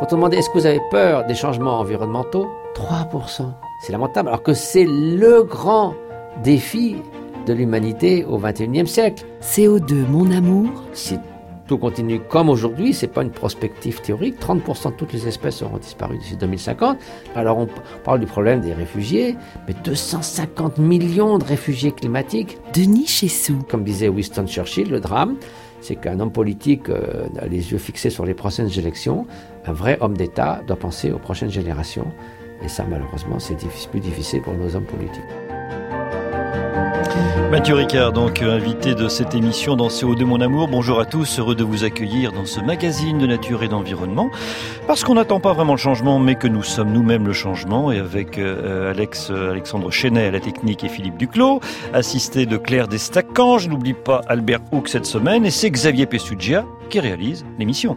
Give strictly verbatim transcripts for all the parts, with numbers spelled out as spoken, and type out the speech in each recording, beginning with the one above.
Quand on demandait est-ce que vous avez peur des changements environnementaux, trois pour cent. C'est lamentable, alors que c'est le grand défi de l'humanité au vingt et unième siècle. C O deux, mon amour. Si tout continue comme aujourd'hui, c'est pas une prospective théorique, trente pour cent de toutes les espèces auront disparu d'ici deux mille cinquante. Alors on parle du problème des réfugiés, mais deux cent cinquante millions de réfugiés climatiques. Denis Chessou. Comme disait Winston Churchill, le drame, c'est qu'un homme politique euh, a les yeux fixés sur les prochaines élections. Un vrai homme d'État doit penser aux prochaines générations. Et ça, malheureusement, c'est difficile, plus difficile pour nos hommes politiques. Mathieu Ricard, donc invité de cette émission dans C O deux, mon amour. Bonjour à tous, heureux de vous accueillir dans ce magazine de nature et d'environnement. Parce qu'on n'attend pas vraiment le changement, mais que nous sommes nous-mêmes le changement. Et avec euh, Alex, euh, Alexandre Chenet à la technique et Philippe Duclos, assisté de Claire Destacan. Je n'oublie pas Albert Houck cette semaine. Et c'est Xavier Pessugia qui réalise l'émission.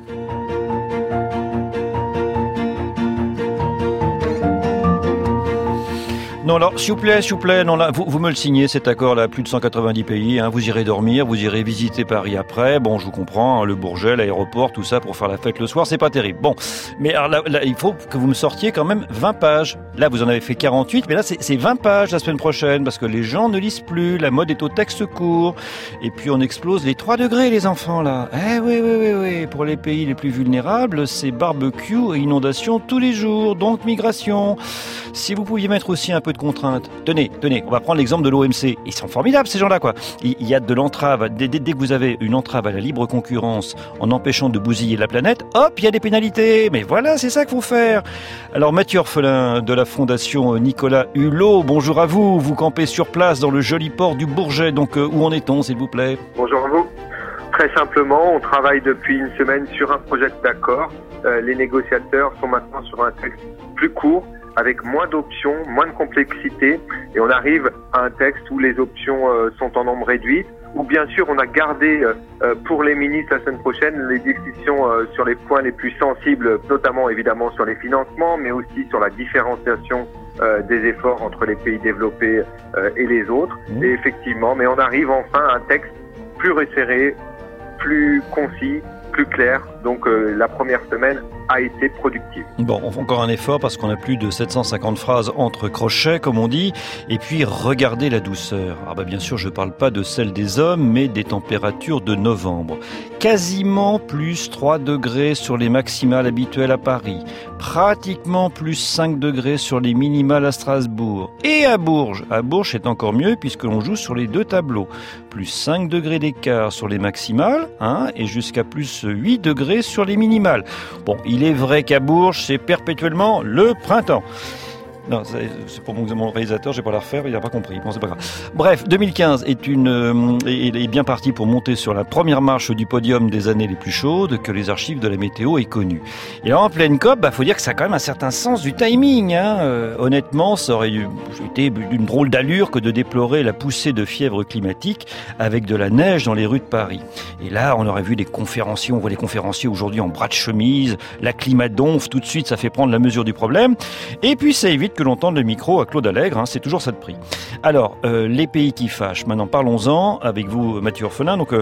Non, alors, s'il vous plaît, s'il vous plaît, non, là, vous, vous me le signez, cet accord-là, plus de cent quatre-vingt-dix pays, hein, vous irez dormir, vous irez visiter Paris après, bon, je vous comprends, hein, le Bourget, l'aéroport, tout ça, pour faire la fête le soir, c'est pas terrible. Bon, mais alors là, là, il faut que vous me sortiez quand même vingt pages. Là, vous en avez fait quarante-huit, mais là, c'est, c'est vingt pages la semaine prochaine, parce que les gens ne lisent plus, la mode est au texte court, et puis on explose les trois degrés, les enfants, là. Eh oui, oui, oui, oui, pour les pays les plus vulnérables, c'est barbecue et inondation tous les jours, donc migration. Si vous pouviez mettre aussi un peu de contraintes. Tenez, tenez, on va prendre l'exemple de l'O M C. Ils sont formidables, ces gens-là, quoi. Il y a de l'entrave. Dès, dès, dès que vous avez une entrave à la libre concurrence en empêchant de bousiller la planète, hop, il y a des pénalités. Mais voilà, c'est ça qu'il faut faire. Alors, Mathieu Orphelin de la Fondation Nicolas Hulot, bonjour à vous. Vous campez sur place dans le joli port du Bourget. Donc, euh, où en est-on, s'il vous plaît? Bonjour à vous. Très simplement, on travaille depuis une semaine sur un projet d'accord. Euh, les négociateurs sont maintenant sur un texte plus court, avec moins d'options, moins de complexité, et on arrive à un texte où les options euh, sont en nombre réduit, où bien sûr on a gardé euh, pour les ministres la semaine prochaine les discussions euh, sur les points les plus sensibles, notamment évidemment sur les financements, mais aussi sur la différenciation euh, des efforts entre les pays développés euh, et les autres. Mmh. Et effectivement, mais on arrive enfin à un texte plus resserré, plus concis, plus clair. Donc euh, la première semaine a été productive. Bon, on fait encore un effort parce qu'on a plus de sept cent cinquante phrases entre crochets, comme on dit. Et puis, regardez la douceur. Ah bah bien sûr, je ne parle pas de celle des hommes, mais des températures de novembre. Quasiment plus trois degrés sur les maximales habituelles à Paris. Pratiquement plus cinq degrés sur les minimales à Strasbourg. Et à Bourges. À Bourges, c'est encore mieux puisque l'on joue sur les deux tableaux. Plus cinq degrés d'écart sur les maximales, hein, et jusqu'à plus huit degrés sur les minimales. Bon, il est vrai qu'à Bourges, c'est perpétuellement le printemps. Non, c'est pour mon réalisateur, je vais pas la refaire, il n'a pas compris. Bon, c'est pas grave. Bref, deux mille quinze est une euh, est, est bien parti pour monter sur la première marche du podium des années les plus chaudes que les archives de la météo aient connues. Et là, en pleine COP, bah, faut dire que ça a quand même un certain sens du timing. Hein. Euh, honnêtement, ça aurait été d'une drôle d'allure que de déplorer la poussée de fièvre climatique avec de la neige dans les rues de Paris. Et là, on aurait vu des conférenciers, on voit les conférenciers aujourd'hui en bras de chemise, la climadonf, tout de suite, ça fait prendre la mesure du problème. Et puis, ça évite que l'on tende le micro à Claude Allègre, hein, c'est toujours ça de prix. Alors, euh, les pays qui fâchent, maintenant parlons-en avec vous, Mathieu Orphelin. Donc, euh,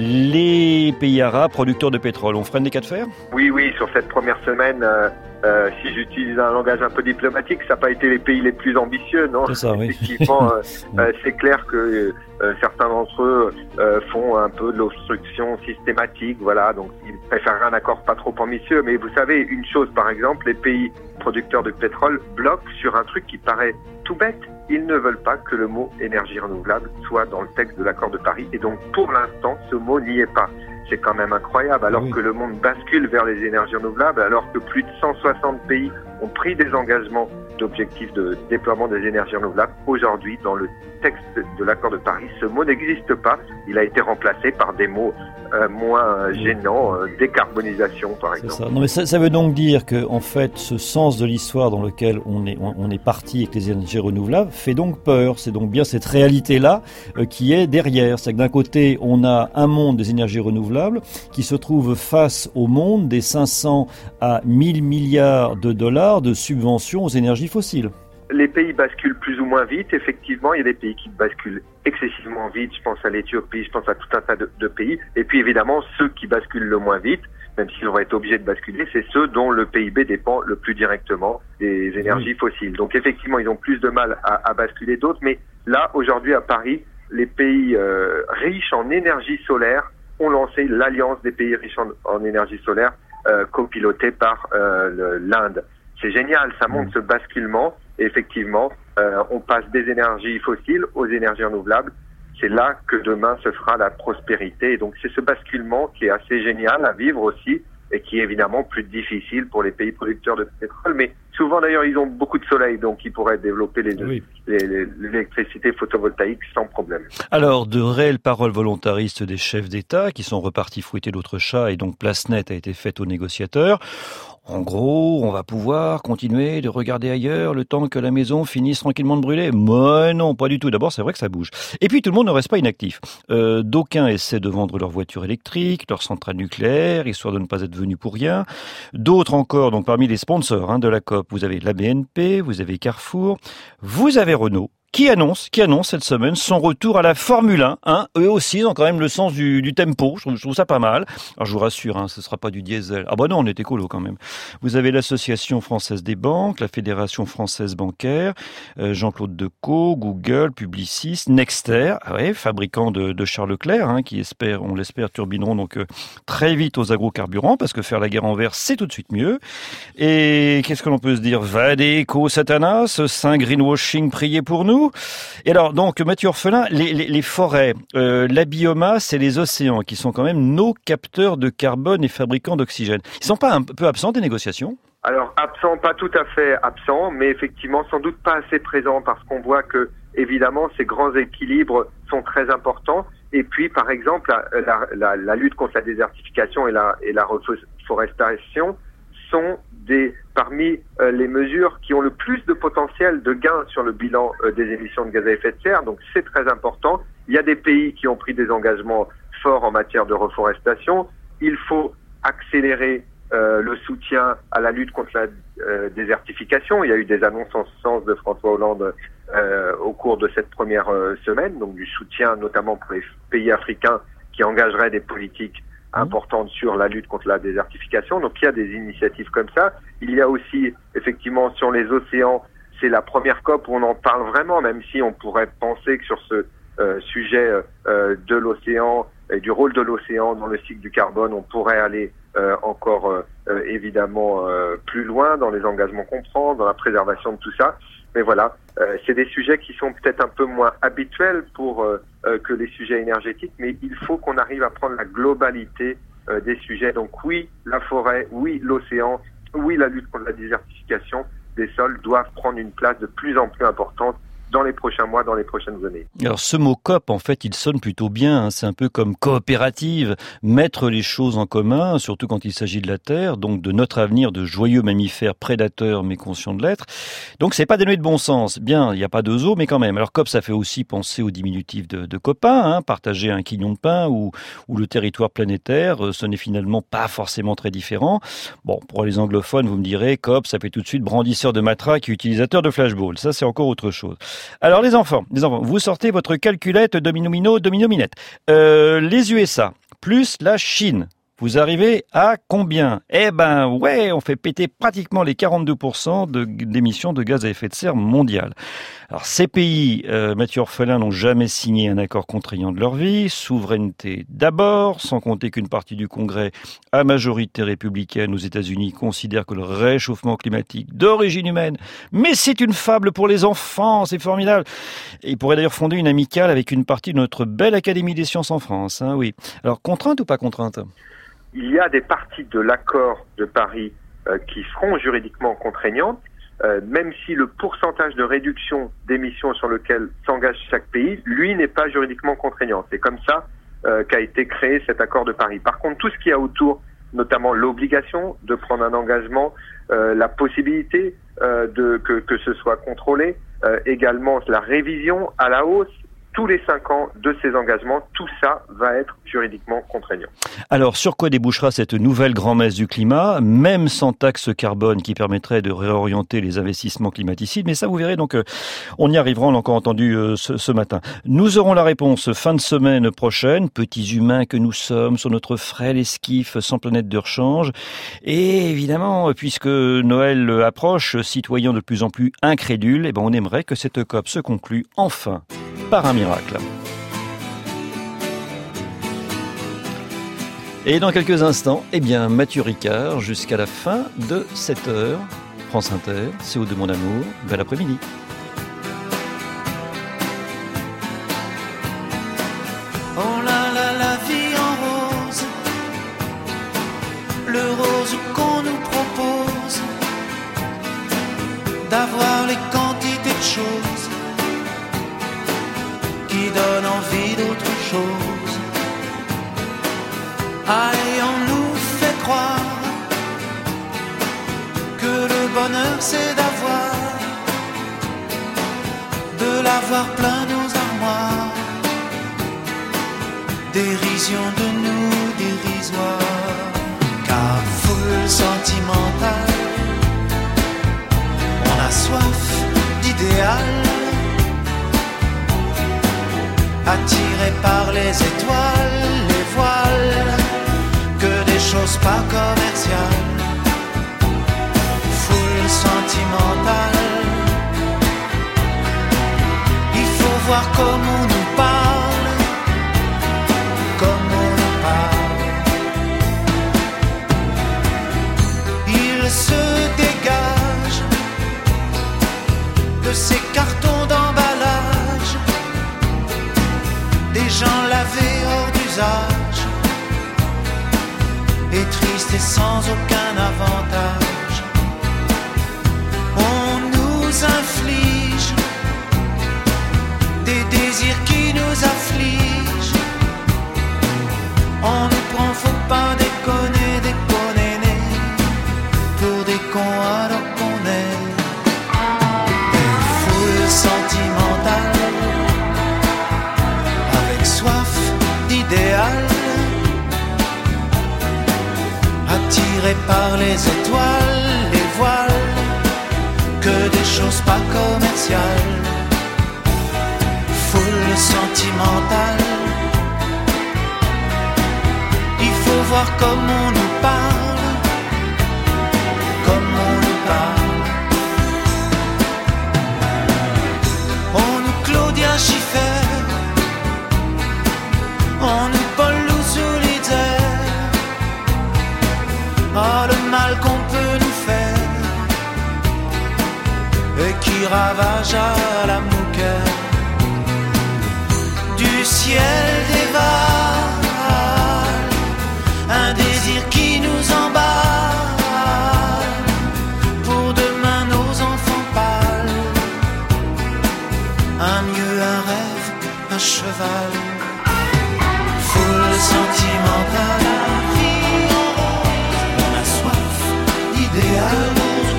les pays arabes, producteurs de pétrole, on freine des cas de fer? Oui, oui, sur cette première semaine, euh, euh, si j'utilise un langage un peu diplomatique, ça n'a pas été les pays les plus ambitieux, non? C'est ça, oui. Effectivement, euh, euh, c'est clair que euh, certains d'entre eux euh, font un peu de l'obstruction systématique, voilà, donc ils préfèrent un accord pas trop ambitieux. Mais vous savez, une chose, par exemple, les pays producteurs de pétrole bloquent sur un truc qui paraît tout bête. Ils ne veulent pas que le mot énergie renouvelable soit dans le texte de l'accord de Paris. Et donc, pour l'instant, ce mot n'y est pas. C'est quand même incroyable, alors oui. que le monde bascule vers les énergies renouvelables, alors que plus de cent soixante pays ont pris des engagements d'objectifs de déploiement des énergies renouvelables. Aujourd'hui, dans le texte de l'accord de Paris, ce mot n'existe pas. Il a été remplacé par des mots euh, moins gênants, euh, décarbonisation par exemple. C'est ça. Non, mais ça, ça veut donc dire que, en fait, ce sens de l'histoire dans lequel on est, on, on est parti avec les énergies renouvelables fait donc peur. C'est donc bien cette réalité-là euh, qui est derrière. C'est que d'un côté, on a un monde des énergies renouvelables qui se trouve face au monde des cinq cents à mille milliards de dollars de subventions aux énergies fossiles. Les pays basculent plus ou moins vite. Effectivement, il y a des pays qui basculent excessivement vite, je pense à l'Éthiopie, je pense à tout un tas de, de pays, et puis évidemment ceux qui basculent le moins vite, même s'ils vont être obligés de basculer, c'est ceux dont le P I B dépend le plus directement des énergies oui. fossiles. Donc effectivement, ils ont plus de mal à, à basculer d'autres, mais là, aujourd'hui à Paris, les pays euh, riches en énergie solaire ont lancé l'Alliance des pays riches en, en énergie solaire, euh, copilotée par euh, l'Inde. C'est génial, ça montre mmh. ce basculement, et effectivement, euh, on passe des énergies fossiles aux énergies renouvelables. C'est là que demain se fera la prospérité. Et donc c'est ce basculement qui est assez génial à vivre aussi et qui est évidemment plus difficile pour les pays producteurs de pétrole. Mais souvent d'ailleurs ils ont beaucoup de soleil, donc ils pourraient développer les, oui. les, les, l'électricité photovoltaïque sans problème. Alors de réelles paroles volontaristes des chefs d'État qui sont repartis fouetter l'autre chat et donc place nette a été faite aux négociateurs. En gros, on va pouvoir continuer de regarder ailleurs le temps que la maison finisse tranquillement de brûler. Mais non, pas du tout. D'abord, c'est vrai que ça bouge. Et puis, tout le monde ne reste pas inactif. Euh, d'aucuns essaient de vendre leurs voitures électriques, leurs centrales nucléaires, histoire de ne pas être venus pour rien. D'autres encore, donc parmi les sponsors hein, de la COP, vous avez la B N P, vous avez Carrefour, vous avez Renault. Qui annonce, qui annonce cette semaine son retour à la Formule un. Hein. Eux aussi, ils ont quand même le sens du, du tempo. Je trouve, je trouve ça pas mal. Alors, je vous rassure, hein, ce sera pas du diesel. Ah bah non, on est écolo quand même. Vous avez l'Association française des banques, la Fédération française bancaire, euh, Jean-Claude Decaux, Google, Publicis, Nexter, ah ouais, fabricant de, de Charles Leclerc, hein, qui espère, on l'espère, turbineront donc euh, très vite aux agrocarburants, parce que faire la guerre en vert, c'est tout de suite mieux. Et qu'est-ce que l'on peut se dire? Vadéco Satanas, Saint Greenwashing, priez pour nous. Et alors, donc, Mathieu Orphelin, les, les, les forêts, euh, la biomasse et les océans, qui sont quand même nos capteurs de carbone et fabricants d'oxygène, ils sont pas un peu absents des négociations? Alors, absents, pas tout à fait absents, mais effectivement, sans doute pas assez présents, parce qu'on voit que, évidemment, ces grands équilibres sont très importants. Et puis, par exemple, la, la, la, la lutte contre la désertification et la, et la reforestation sont des parmi euh, les mesures qui ont le plus de potentiel de gain sur le bilan euh, des émissions de gaz à effet de serre. Donc c'est très important. Il y a des pays qui ont pris des engagements forts en matière de reforestation. Il faut accélérer euh, le soutien à la lutte contre la euh, désertification. Il y a eu des annonces en ce sens de François Hollande euh, au cours de cette première euh, semaine, donc du soutien notamment pour les pays africains qui engageraient des politiques importante sur la lutte contre la désertification. Donc il y a des initiatives comme ça. Il y a aussi effectivement sur les océans, c'est la première COP où on en parle vraiment, même si on pourrait penser que sur ce euh, sujet euh, de l'océan et du rôle de l'océan dans le cycle du carbone, on pourrait aller euh, encore euh, évidemment euh, plus loin dans les engagements qu'on prend, dans la préservation de tout ça. Mais voilà, euh, c'est des sujets qui sont peut-être un peu moins habituels pour euh, euh, que les sujets énergétiques, mais il faut qu'on arrive à prendre la globalité euh, des sujets. Donc oui, la forêt, oui, l'océan, oui, la lutte contre la désertification des sols doivent prendre une place de plus en plus importante dans les prochains mois, dans les prochaines années. Alors ce mot COP, en fait, il sonne plutôt bien. Hein. C'est un peu comme coopérative, mettre les choses en commun, surtout quand il s'agit de la Terre, donc de notre avenir de joyeux mammifères prédateurs mais conscients de l'être. Donc c'est pas dénué de bon sens. Bien, il n'y a pas de zoo, mais quand même. Alors COP, ça fait aussi penser au diminutif de, de copain, hein, partager un quignon de pain ou, ou le territoire planétaire. Ce n'est finalement pas forcément très différent. Bon, pour les anglophones, vous me direz, COP, ça fait tout de suite brandisseur de matraque et utilisateur de flashball. Ça, c'est encore autre chose. Alors les enfants, les enfants, vous sortez votre calculette domino-mino, domino-minette. Euh, les U S A plus la Chine, vous arrivez à combien? Eh ben ouais, on fait péter pratiquement les quarante-deux pour cent de, d'émissions de gaz à effet de serre mondiales. Alors ces pays, euh, Mathieu Orphelin, n'ont jamais signé un accord contraignant de leur vie. Souveraineté d'abord, sans compter qu'une partie du Congrès à majorité républicaine aux États-Unis considère que le réchauffement climatique d'origine humaine, mais c'est une fable pour les enfants, c'est formidable. Et il pourrait d'ailleurs fonder une amicale avec une partie de notre belle Académie des sciences en France. Hein, oui. Alors contrainte ou pas contrainte? Il y a des parties de l'accord de Paris euh, qui seront juridiquement contraignantes, euh, même si le pourcentage de réduction d'émissions sur lequel s'engage chaque pays, lui, n'est pas juridiquement contraignant. C'est comme ça euh, qu'a été créé cet accord de Paris. Par contre, tout ce qu'il y a autour, notamment l'obligation de prendre un engagement, euh, la possibilité euh, de que, que ce soit contrôlé, euh, également la révision à la hausse tous les cinq ans de ces engagements. Tout ça va être juridiquement contraignant. Alors, sur quoi débouchera cette nouvelle grand-messe du climat, même sans taxe carbone qui permettrait de réorienter les investissements climaticides? Mais ça, vous verrez, donc, euh, on y arrivera, on l'a encore entendu euh, ce, ce matin. Nous aurons la réponse fin de semaine prochaine, petits humains que nous sommes, sur notre frêle esquif sans planète de rechange. Et évidemment, puisque Noël approche, citoyens de plus en plus incrédules, eh ben, on aimerait que cette COP se conclue enfin par un miracle. Et dans quelques instants, eh bien, Mathieu Ricard, jusqu'à la fin de cette heure, France Inter, C O de mon amour, bel après-midi. Oh là là, la vie en rose, le rose qu'on nous propose, d'avoir les quantités de choses qui donnent envie d'autre chose. Ah, et on nous fait croire que le bonheur c'est d'avoir, de l'avoir plein nos armoires. Dérision de nous dérisoire, car foule sentimentale, on a soif d'idéal, attiré par les étoiles, les voiles, que des choses pas commerciales. Foule sentimentale, il faut voir comment on nous parle, comme on nous parle. Il se dégage de ces cartons d'emballage, des gens lavés hors d'usage, et tristes et sans aucun avantage. On nous inflige des désirs qui nous affligent. On nous prend, faut pas déconner, déconner, pour des cons alors qu'on est des foules sentimentales, avec soif d'idéal, attirés par les étoiles, les voiles, que des choses pas commerciales. Foule sentimentale, il faut voir comme on nous parle, comme on nous parle. On nous Claudia Schiffer, on nous Paul Solitaire. Oh, le mal qu'on peut nous faire, et qui ravage à la mouquette. Du ciel dévale un désir qui nous emballe, pour demain nos enfants pâles, un mieux, un rêve, un cheval. Foule sentimentale, on a soif d'idéal,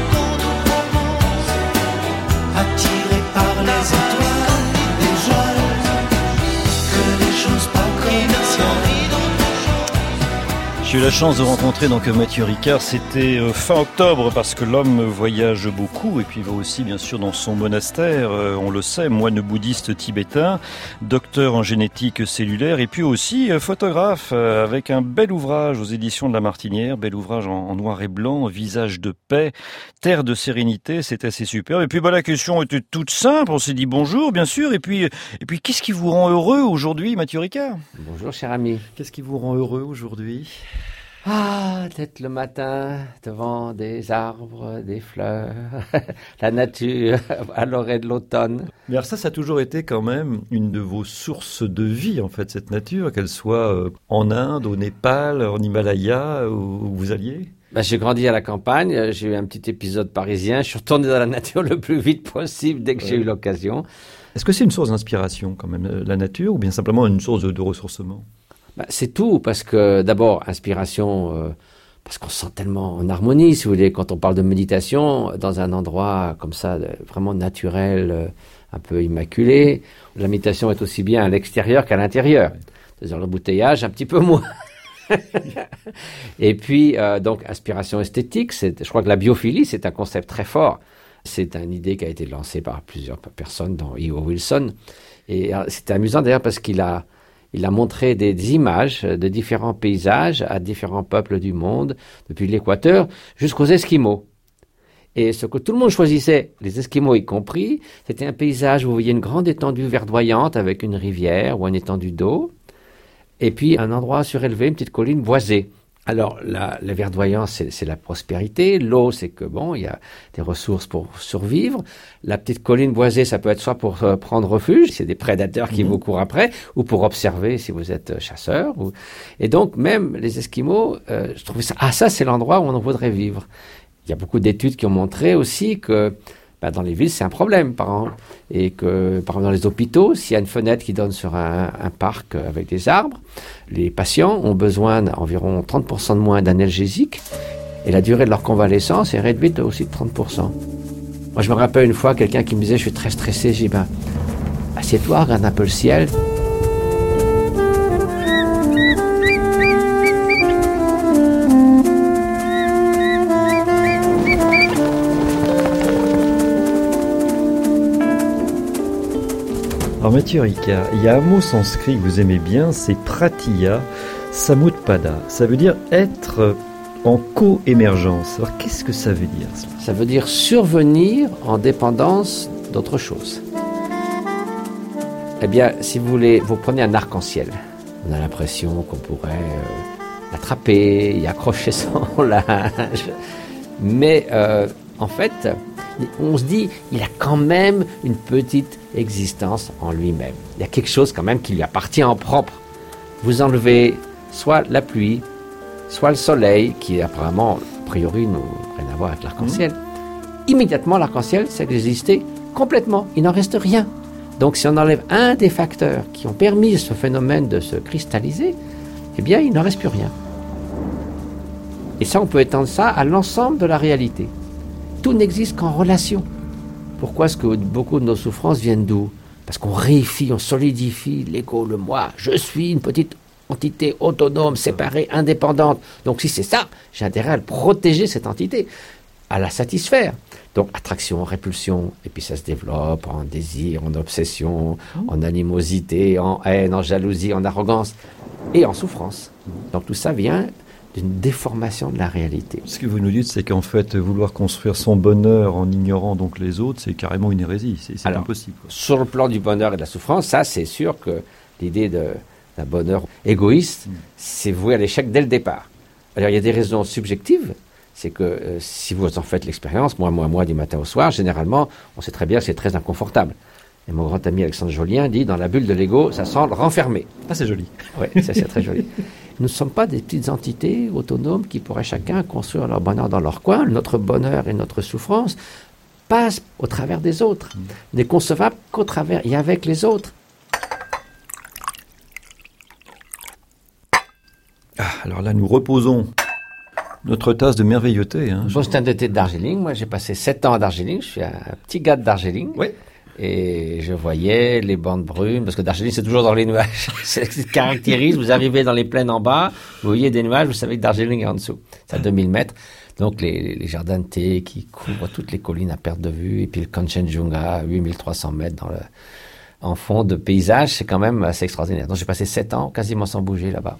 attiré par les étoiles, des joies, que des choses pas commerciales. J'ai eu la chance de rencontrer donc Mathieu Ricard, c'était fin octobre parce que l'homme voyage beaucoup et puis va aussi bien sûr dans son monastère, on le sait, moine bouddhiste tibétain, docteur en génétique cellulaire et puis aussi photographe avec un bel ouvrage aux éditions de La Martinière, bel ouvrage en noir et blanc, Visage de paix, terre de sérénité, c'est assez super. Et puis bah, la question était toute simple, on s'est dit bonjour bien sûr et puis, et puis qu'est-ce qui vous rend heureux aujourd'hui Mathieu Ricard? Bonjour cher ami. Qu'est-ce qui vous rend heureux aujourd'hui? Ah, d'être le matin devant des arbres, des fleurs, la nature à l'orée de l'automne. Mais alors ça, ça a toujours été quand même une de vos sources de vie, en fait, cette nature, qu'elle soit en Inde, au Népal, en Himalaya, où vous alliez? Ben, j'ai grandi à la campagne, j'ai eu un petit épisode parisien, je suis retourné dans la nature le plus vite possible dès que ouais. j'ai eu l'occasion. Est-ce que c'est une source d'inspiration quand même, la nature, ou bien simplement une source de, de ressourcement? Ben, c'est tout, parce que d'abord, inspiration, euh, parce qu'on se sent tellement en harmonie, si vous voulez, quand on parle de méditation, dans un endroit comme ça, vraiment naturel, euh, un peu immaculé. L'imitation est aussi bien à l'extérieur qu'à l'intérieur. C'est-à-dire l'embouteillage, un petit peu moins. Et puis, euh, donc, aspiration esthétique, c'est, je crois que la biophilie, c'est un concept très fort. C'est une idée qui a été lancée par plusieurs personnes, dont E O Wilson. Et euh, c'était amusant d'ailleurs parce qu'il a, il a montré des, des images de différents paysages à différents peuples du monde, depuis l'Équateur jusqu'aux Esquimaux. Et ce que tout le monde choisissait, les Esquimaux y compris, c'était un paysage où vous voyez une grande étendue verdoyante avec une rivière ou une étendue d'eau. Et puis, un endroit surélevé, une petite colline boisée. Alors, la, la verdoyance, c'est, c'est la prospérité. L'eau, c'est que, bon, il y a des ressources pour survivre. La petite colline boisée, ça peut être soit pour euh, prendre refuge, c'est des prédateurs qui mmh. vous courent après, ou pour observer si vous êtes chasseur. Ou... Et donc, même les Esquimaux, euh, je trouvais ça... Ah, ça, c'est l'endroit où on voudrait vivre. Il y a beaucoup d'études qui ont montré aussi que bah, dans les villes, c'est un problème, par exemple. Et que, par exemple, dans les hôpitaux, s'il y a une fenêtre qui donne sur un, un parc avec des arbres, les patients ont besoin d'environ trente pour cent de moins d'analgésiques et la durée de leur convalescence est réduite aussi de trente pour cent. Moi, je me rappelle une fois, quelqu'un qui me disait « je suis très stressé », j'ai dit ben, « assieds-toi, regarde un peu le ciel ». Alors Mathieu Ricard, il y a un mot sanskrit que vous aimez bien, c'est pratya samutpada. Ça veut dire être en co-émergence. Alors qu'est-ce que ça veut dire ça ? Ça veut dire survenir en dépendance d'autre chose. Eh bien, si vous voulez, vous prenez un arc-en-ciel. On a l'impression qu'on pourrait euh, l'attraper, y accrocher son linge. Mais euh, en fait, on se dit, il a quand même une petite existence en lui-même. Il y a quelque chose quand même qui lui appartient en propre. Vous enlevez soit la pluie, soit le soleil, qui apparemment, a priori, n'a rien à voir avec l'arc-en-ciel. Mmh. Immédiatement, l'arc-en-ciel, ça existait complètement. Il n'en reste rien. Donc, si on enlève un des facteurs qui ont permis à ce phénomène de se cristalliser, eh bien, il n'en reste plus rien. Et ça, on peut étendre ça à l'ensemble de la réalité. Tout n'existe qu'en relation. Pourquoi est-ce que beaucoup de nos souffrances viennent d'où ? Parce qu'on réifie, on solidifie l'ego, le moi. Je suis une petite entité autonome, séparée, indépendante. Donc si c'est ça, j'ai intérêt à le protéger, cette entité, à la satisfaire. Donc attraction, répulsion, et puis ça se développe en désir, en obsession, en animosité, en haine, en jalousie, en arrogance et en souffrance. Donc tout ça vient d'une déformation de la réalité. Ce que vous nous dites, c'est qu'en fait, vouloir construire son bonheur en ignorant donc les autres, c'est carrément une hérésie, c'est, c'est Alors, impossible. Quoi. Sur le plan du bonheur et de la souffrance, ça, c'est sûr que l'idée de, d'un bonheur égoïste, mmh. c'est voué à l'échec dès le départ. Alors, il y a des raisons subjectives, c'est que euh, si vous en faites l'expérience, moi, moi, moi, du matin au soir, généralement, on sait très bien que c'est très inconfortable. Et mon grand ami Alexandre Jolien dit, dans la bulle de l'ego, ça semble renfermé. Ah, c'est joli. Oui, ça, c'est très joli. Nous ne sommes pas des petites entités autonomes qui pourraient chacun construire leur bonheur dans leur coin. Notre bonheur et notre souffrance passent au travers des autres. Mmh. N'est concevable qu'au travers et avec les autres. Ah, alors là, nous reposons notre tasse de merveilleux thé. Hein, bon, c'est un thé de Darjeeling. Moi, j'ai passé sept ans à Darjeeling. Je suis un petit gars de Darjeeling. Oui. Et je voyais les bandes brunes, parce que Darjeeling, c'est toujours dans les nuages. C'est ce qui caractérise. Vous arrivez dans les plaines en bas, vous voyez des nuages, vous savez que Darjeeling est en dessous. C'est à deux mille mètres. Donc, les, les jardins de thé qui couvrent toutes les collines à perte de vue, et puis le Kanchenjunga à huit mille trois cents mètres dans le, en fond de paysage, c'est quand même assez extraordinaire. Donc, j'ai passé sept ans quasiment sans bouger là-bas.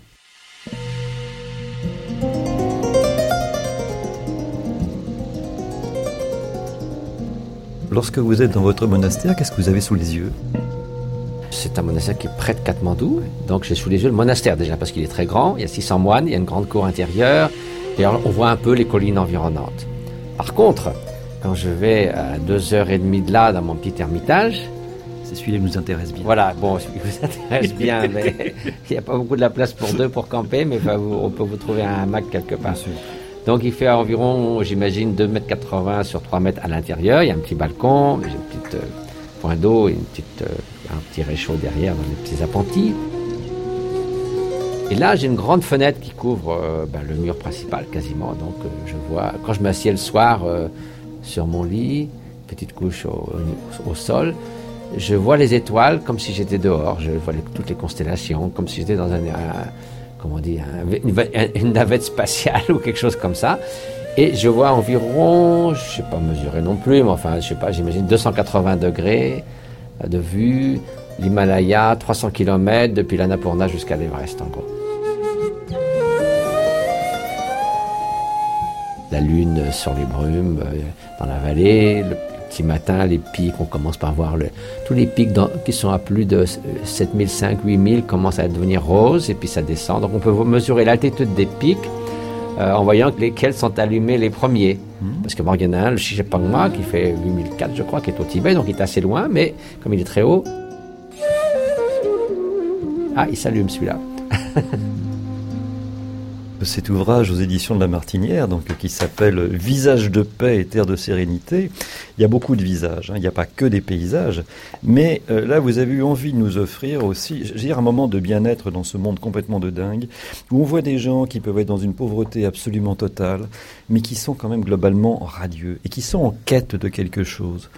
Lorsque vous êtes dans votre monastère, qu'est-ce que vous avez sous les yeux ? C'est un monastère qui est près de Katmandou. Donc j'ai sous les yeux le monastère déjà parce qu'il est très grand. Il y a six cents moines, il y a une grande cour intérieure. Et alors, on voit un peu les collines environnantes. Par contre, quand je vais à deux heures et demie de là, dans mon petit ermitage... C'est celui-là qui nous intéresse bien. Voilà, bon, celui qui vous intéresse bien, mais il n'y a pas beaucoup de la place pour deux pour camper, mais enfin, vous, on peut vous trouver un hamac quelque part. Bien sûr. Donc il fait environ, j'imagine, deux mètres quatre-vingts sur trois mètres à l'intérieur. Il y a un petit balcon, j'ai un petit euh, point d'eau et une petite, euh, un petit réchaud derrière dans les petits appentis. Et là, j'ai une grande fenêtre qui couvre euh, ben, le mur principal quasiment. Donc euh, je vois, quand je m'assieds le soir euh, sur mon lit, petite couche au, au, au sol, je vois les étoiles comme si j'étais dehors. Je vois les, toutes les constellations, comme si j'étais dans un, un comment on dit, un, une, une navette spatiale ou quelque chose comme ça. Et je vois environ, je ne sais pas mesurer non plus, mais enfin, je sais pas, j'imagine deux cent quatre-vingts degrés de vue, l'Himalaya, trois cents kilomètres depuis l'Annapurna jusqu'à l'Everest, en gros. La lune sur les brumes, euh, dans la vallée, le petit matin, les pics, on commence par voir le, tous les pics dans, qui sont à plus de sept mille cinq cents, huit mille commencent à devenir roses et puis ça descend. Donc on peut mesurer l'altitude des pics euh, en voyant lesquels sont allumés les premiers. Mmh. Parce que bon, il y en a un, le Shishapangma, qui fait huit mille quatre, je crois, qui est au Tibet, donc il est assez loin, mais comme il est très haut... Ah, il s'allume celui-là. Cet ouvrage aux éditions de La Martinière, donc, qui s'appelle « Visage de paix et terre de sérénité », il y a beaucoup de visages, hein, il n'y a pas que des paysages, mais euh, là vous avez eu envie de nous offrir aussi, je veux dire, un moment de bien-être dans ce monde complètement de dingue, où on voit des gens qui peuvent être dans une pauvreté absolument totale, mais qui sont quand même globalement radieux, et qui sont en quête de quelque chose.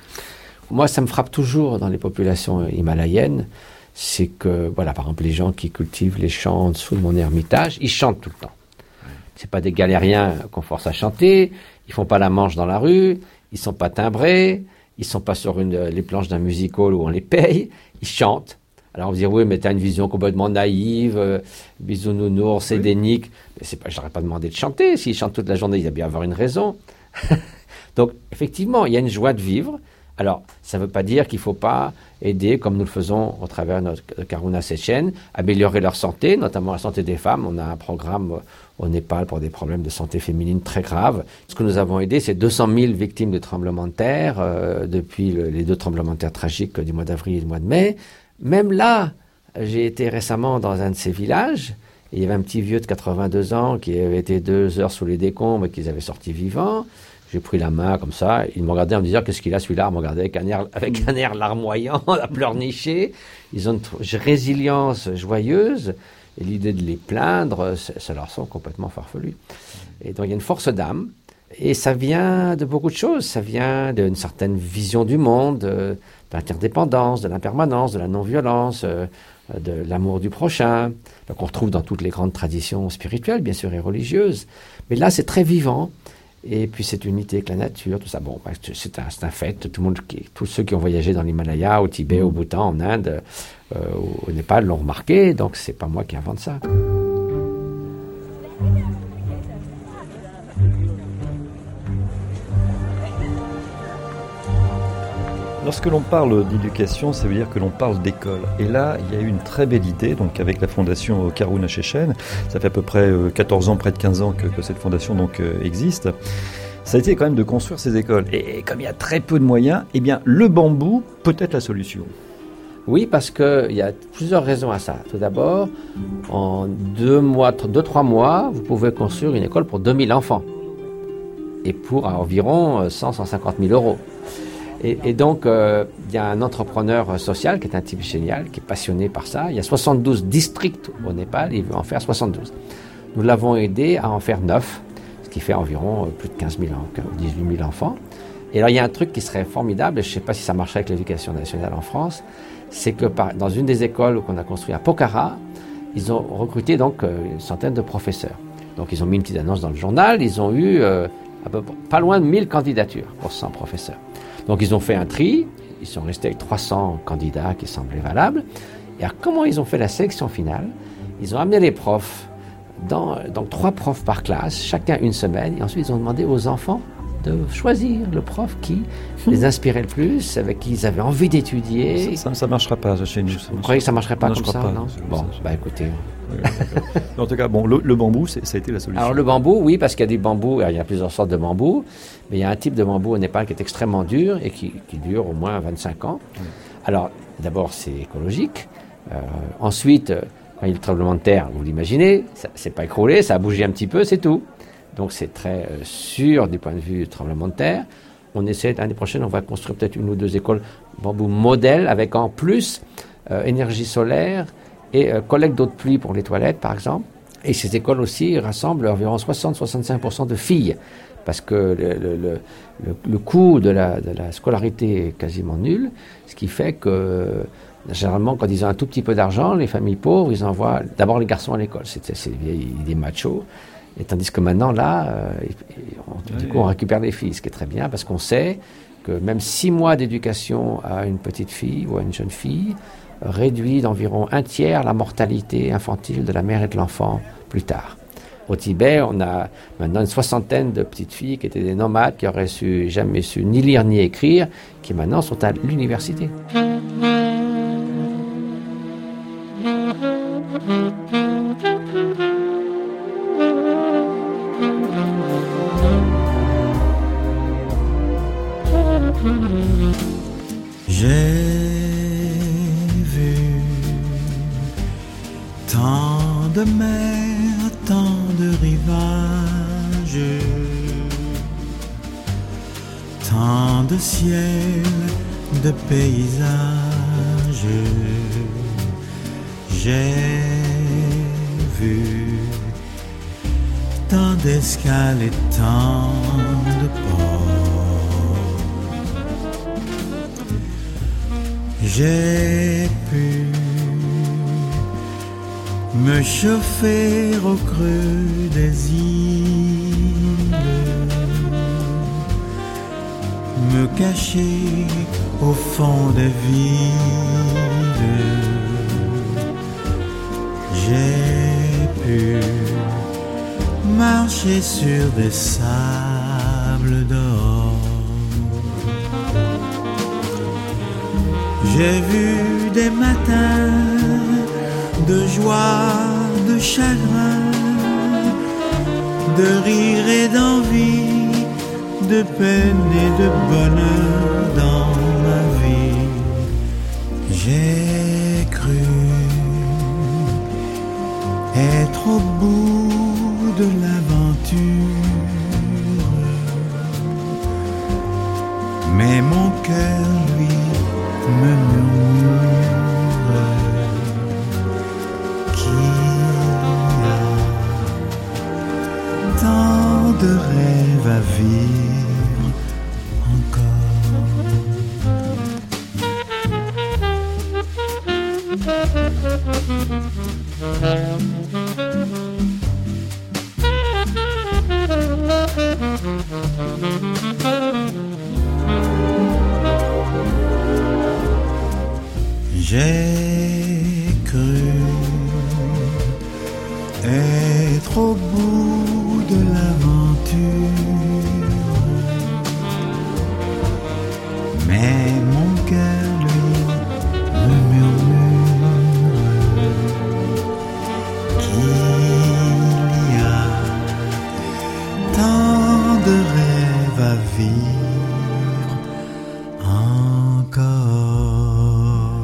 Moi, ça me frappe toujours dans les populations himalayennes, c'est que, voilà, par exemple, les gens qui cultivent les champs en dessous de mon ermitage, ils chantent tout le temps. C'est pas des galériens qu'on force à chanter, ils font pas la manche dans la rue, ils sont pas timbrés, ils sont pas sur une, les planches d'un music hall où on les paye, ils chantent. Alors on va dire, oui, mais t'as une vision complètement naïve, euh, bisounours, édénique. Mais c'est pas, je n'aurais pas demandé de chanter. S'ils chantent toute la journée, il y a bien avoir une raison. Donc, effectivement, il y a une joie de vivre. Alors, ça ne veut pas dire qu'il ne faut pas aider, comme nous le faisons au travers de notre Karuna Sechen, améliorer leur santé, notamment la santé des femmes. On a un programme au Népal pour des problèmes de santé féminine très graves. Ce que nous avons aidé, c'est deux cent mille victimes de tremblements de terre euh, depuis le, les deux tremblements de terre tragiques du mois d'avril et du mois de mai. Même là, j'ai été récemment dans un de ces villages, et il y avait un petit vieux de quatre-vingt-deux ans qui avait été deux heures sous les décombres et qu'ils avaient sorti vivant. J'ai pris la main comme ça, ils m'ont regardé en me disant qu'est-ce qu'il a celui-là, ils m'ont regardé avec un air, avec un air larmoyant, à pleurnicher. Ils ont une résilience joyeuse, et l'idée de les plaindre, ça leur semble complètement farfelu. Et donc il y a une force d'âme, et ça vient de beaucoup de choses, ça vient d'une certaine vision du monde, de l'interdépendance, de l'impermanence, de la non-violence, de l'amour du prochain, donc on retrouve dans toutes les grandes traditions spirituelles, bien sûr, et religieuses. Mais là, c'est très vivant. Et puis cette unité avec la nature, tout ça, bon, c'est un, c'est un fait. Tout le monde, qui, tous ceux qui ont voyagé dans l'Himalaya, au Tibet, au Bhoutan, en Inde, euh, au Népal l'ont remarqué, donc c'est pas moi qui invente ça. Lorsque l'on parle d'éducation, ça veut dire que l'on parle d'école. Et là, il y a eu une très belle idée, donc avec la fondation Karuna Sechen. Ça fait à peu près quatorze ans, près de quinze ans que, que cette fondation donc existe. Ça a été quand même de construire ces écoles. Et comme il y a très peu de moyens, eh bien, le bambou peut être la solution. Oui, parce qu'il y a plusieurs raisons à ça. Tout d'abord, en deux mois, deux, trois mois, vous pouvez construire une école pour deux mille enfants. Et pour environ cent, cent cinquante mille euros. Et, et donc, euh, il y a un entrepreneur social qui est un type génial, qui est passionné par ça. Il y a soixante-douze districts au Népal, il veut en faire soixante-douze. Nous l'avons aidé à en faire neuf, ce qui fait environ plus de quinze mille, dix-huit mille enfants. Et alors, il y a un truc qui serait formidable, et je ne sais pas si ça marcherait avec l'éducation nationale en France, c'est que par, dans une des écoles qu'on a construites à Pokhara, ils ont recruté donc euh, une centaine de professeurs. Donc, ils ont mis une petite annonce dans le journal, ils ont eu euh, à peu, pas loin de mille candidatures pour cent professeurs. Donc, ils ont fait un tri, ils sont restés avec trois cents candidats qui semblaient valables. Et alors, comment ils ont fait la sélection finale? Ils ont amené les profs, dans, donc trois profs par classe, chacun une semaine, et ensuite ils ont demandé aux enfants de choisir le prof qui les inspirait le plus, avec qui ils avaient envie d'étudier. Ça ne marchera pas chez nous. Vous croyez que ça ne marcherait pas non, comme ça, pas, non? Bon, ça, bah écoutez... Oui, en tout cas, bon, le, le bambou, c'est, ça a été la solution. Alors le bambou, oui, parce qu'il y a des bambous, il y a plusieurs sortes de bambous, mais il y a un type de bambou au Népal qui est extrêmement dur et qui, qui dure au moins vingt-cinq ans. Oui. Alors, d'abord, c'est écologique. Euh, ensuite, quand il y a le tremblement de terre, vous l'imaginez, ça ne s'est pas écroulé, ça a bougé un petit peu, c'est tout. Donc c'est très euh, sûr du point de vue du tremblement de terre. On essaie, l'année prochaine, on va construire peut-être une ou deux écoles bambou modèles avec en plus euh, énergie solaire et euh, collecte d'eau de pluie pour les toilettes, par exemple. Et ces écoles aussi rassemblent environ soixante à soixante-cinq pour cent de filles, parce que le, le, le, le, le coût de la, de la scolarité est quasiment nul, ce qui fait que généralement, quand ils ont un tout petit peu d'argent, les familles pauvres, ils envoient d'abord les garçons à l'école. C'est, c'est des machos. Et tandis que maintenant, là, euh, on, du coup, on récupère les filles, ce qui est très bien, parce qu'on sait que même six mois d'éducation à une petite fille ou à une jeune fille réduit d'environ un tiers la mortalité infantile de la mère et de l'enfant plus tard. Au Tibet, on a maintenant une soixantaine de petites filles qui étaient des nomades, qui auraient su, jamais su ni lire ni écrire, qui maintenant sont à l'université. J'ai vu tant de mers, tant de rivages, tant de ciels, de paysages. J'ai vu tant d'escales et tant de ports. J'ai pu me chauffer au creux des îles, me cacher au fond des villes. J'ai pu marcher sur des sables d'or. J'ai vu des matins de joie, de chagrin, de rire et d'envie, de peine et de bonheur dans ma vie. J'ai cru être au bout de l'aventure, mais mon cœur, lui, me murmure qu'il y a tant de rêves à vivre J'ai cru être au bout de l'aventure, mais mon cœur, lui, me murmure qu'il y a tant de rêves à vivre encore.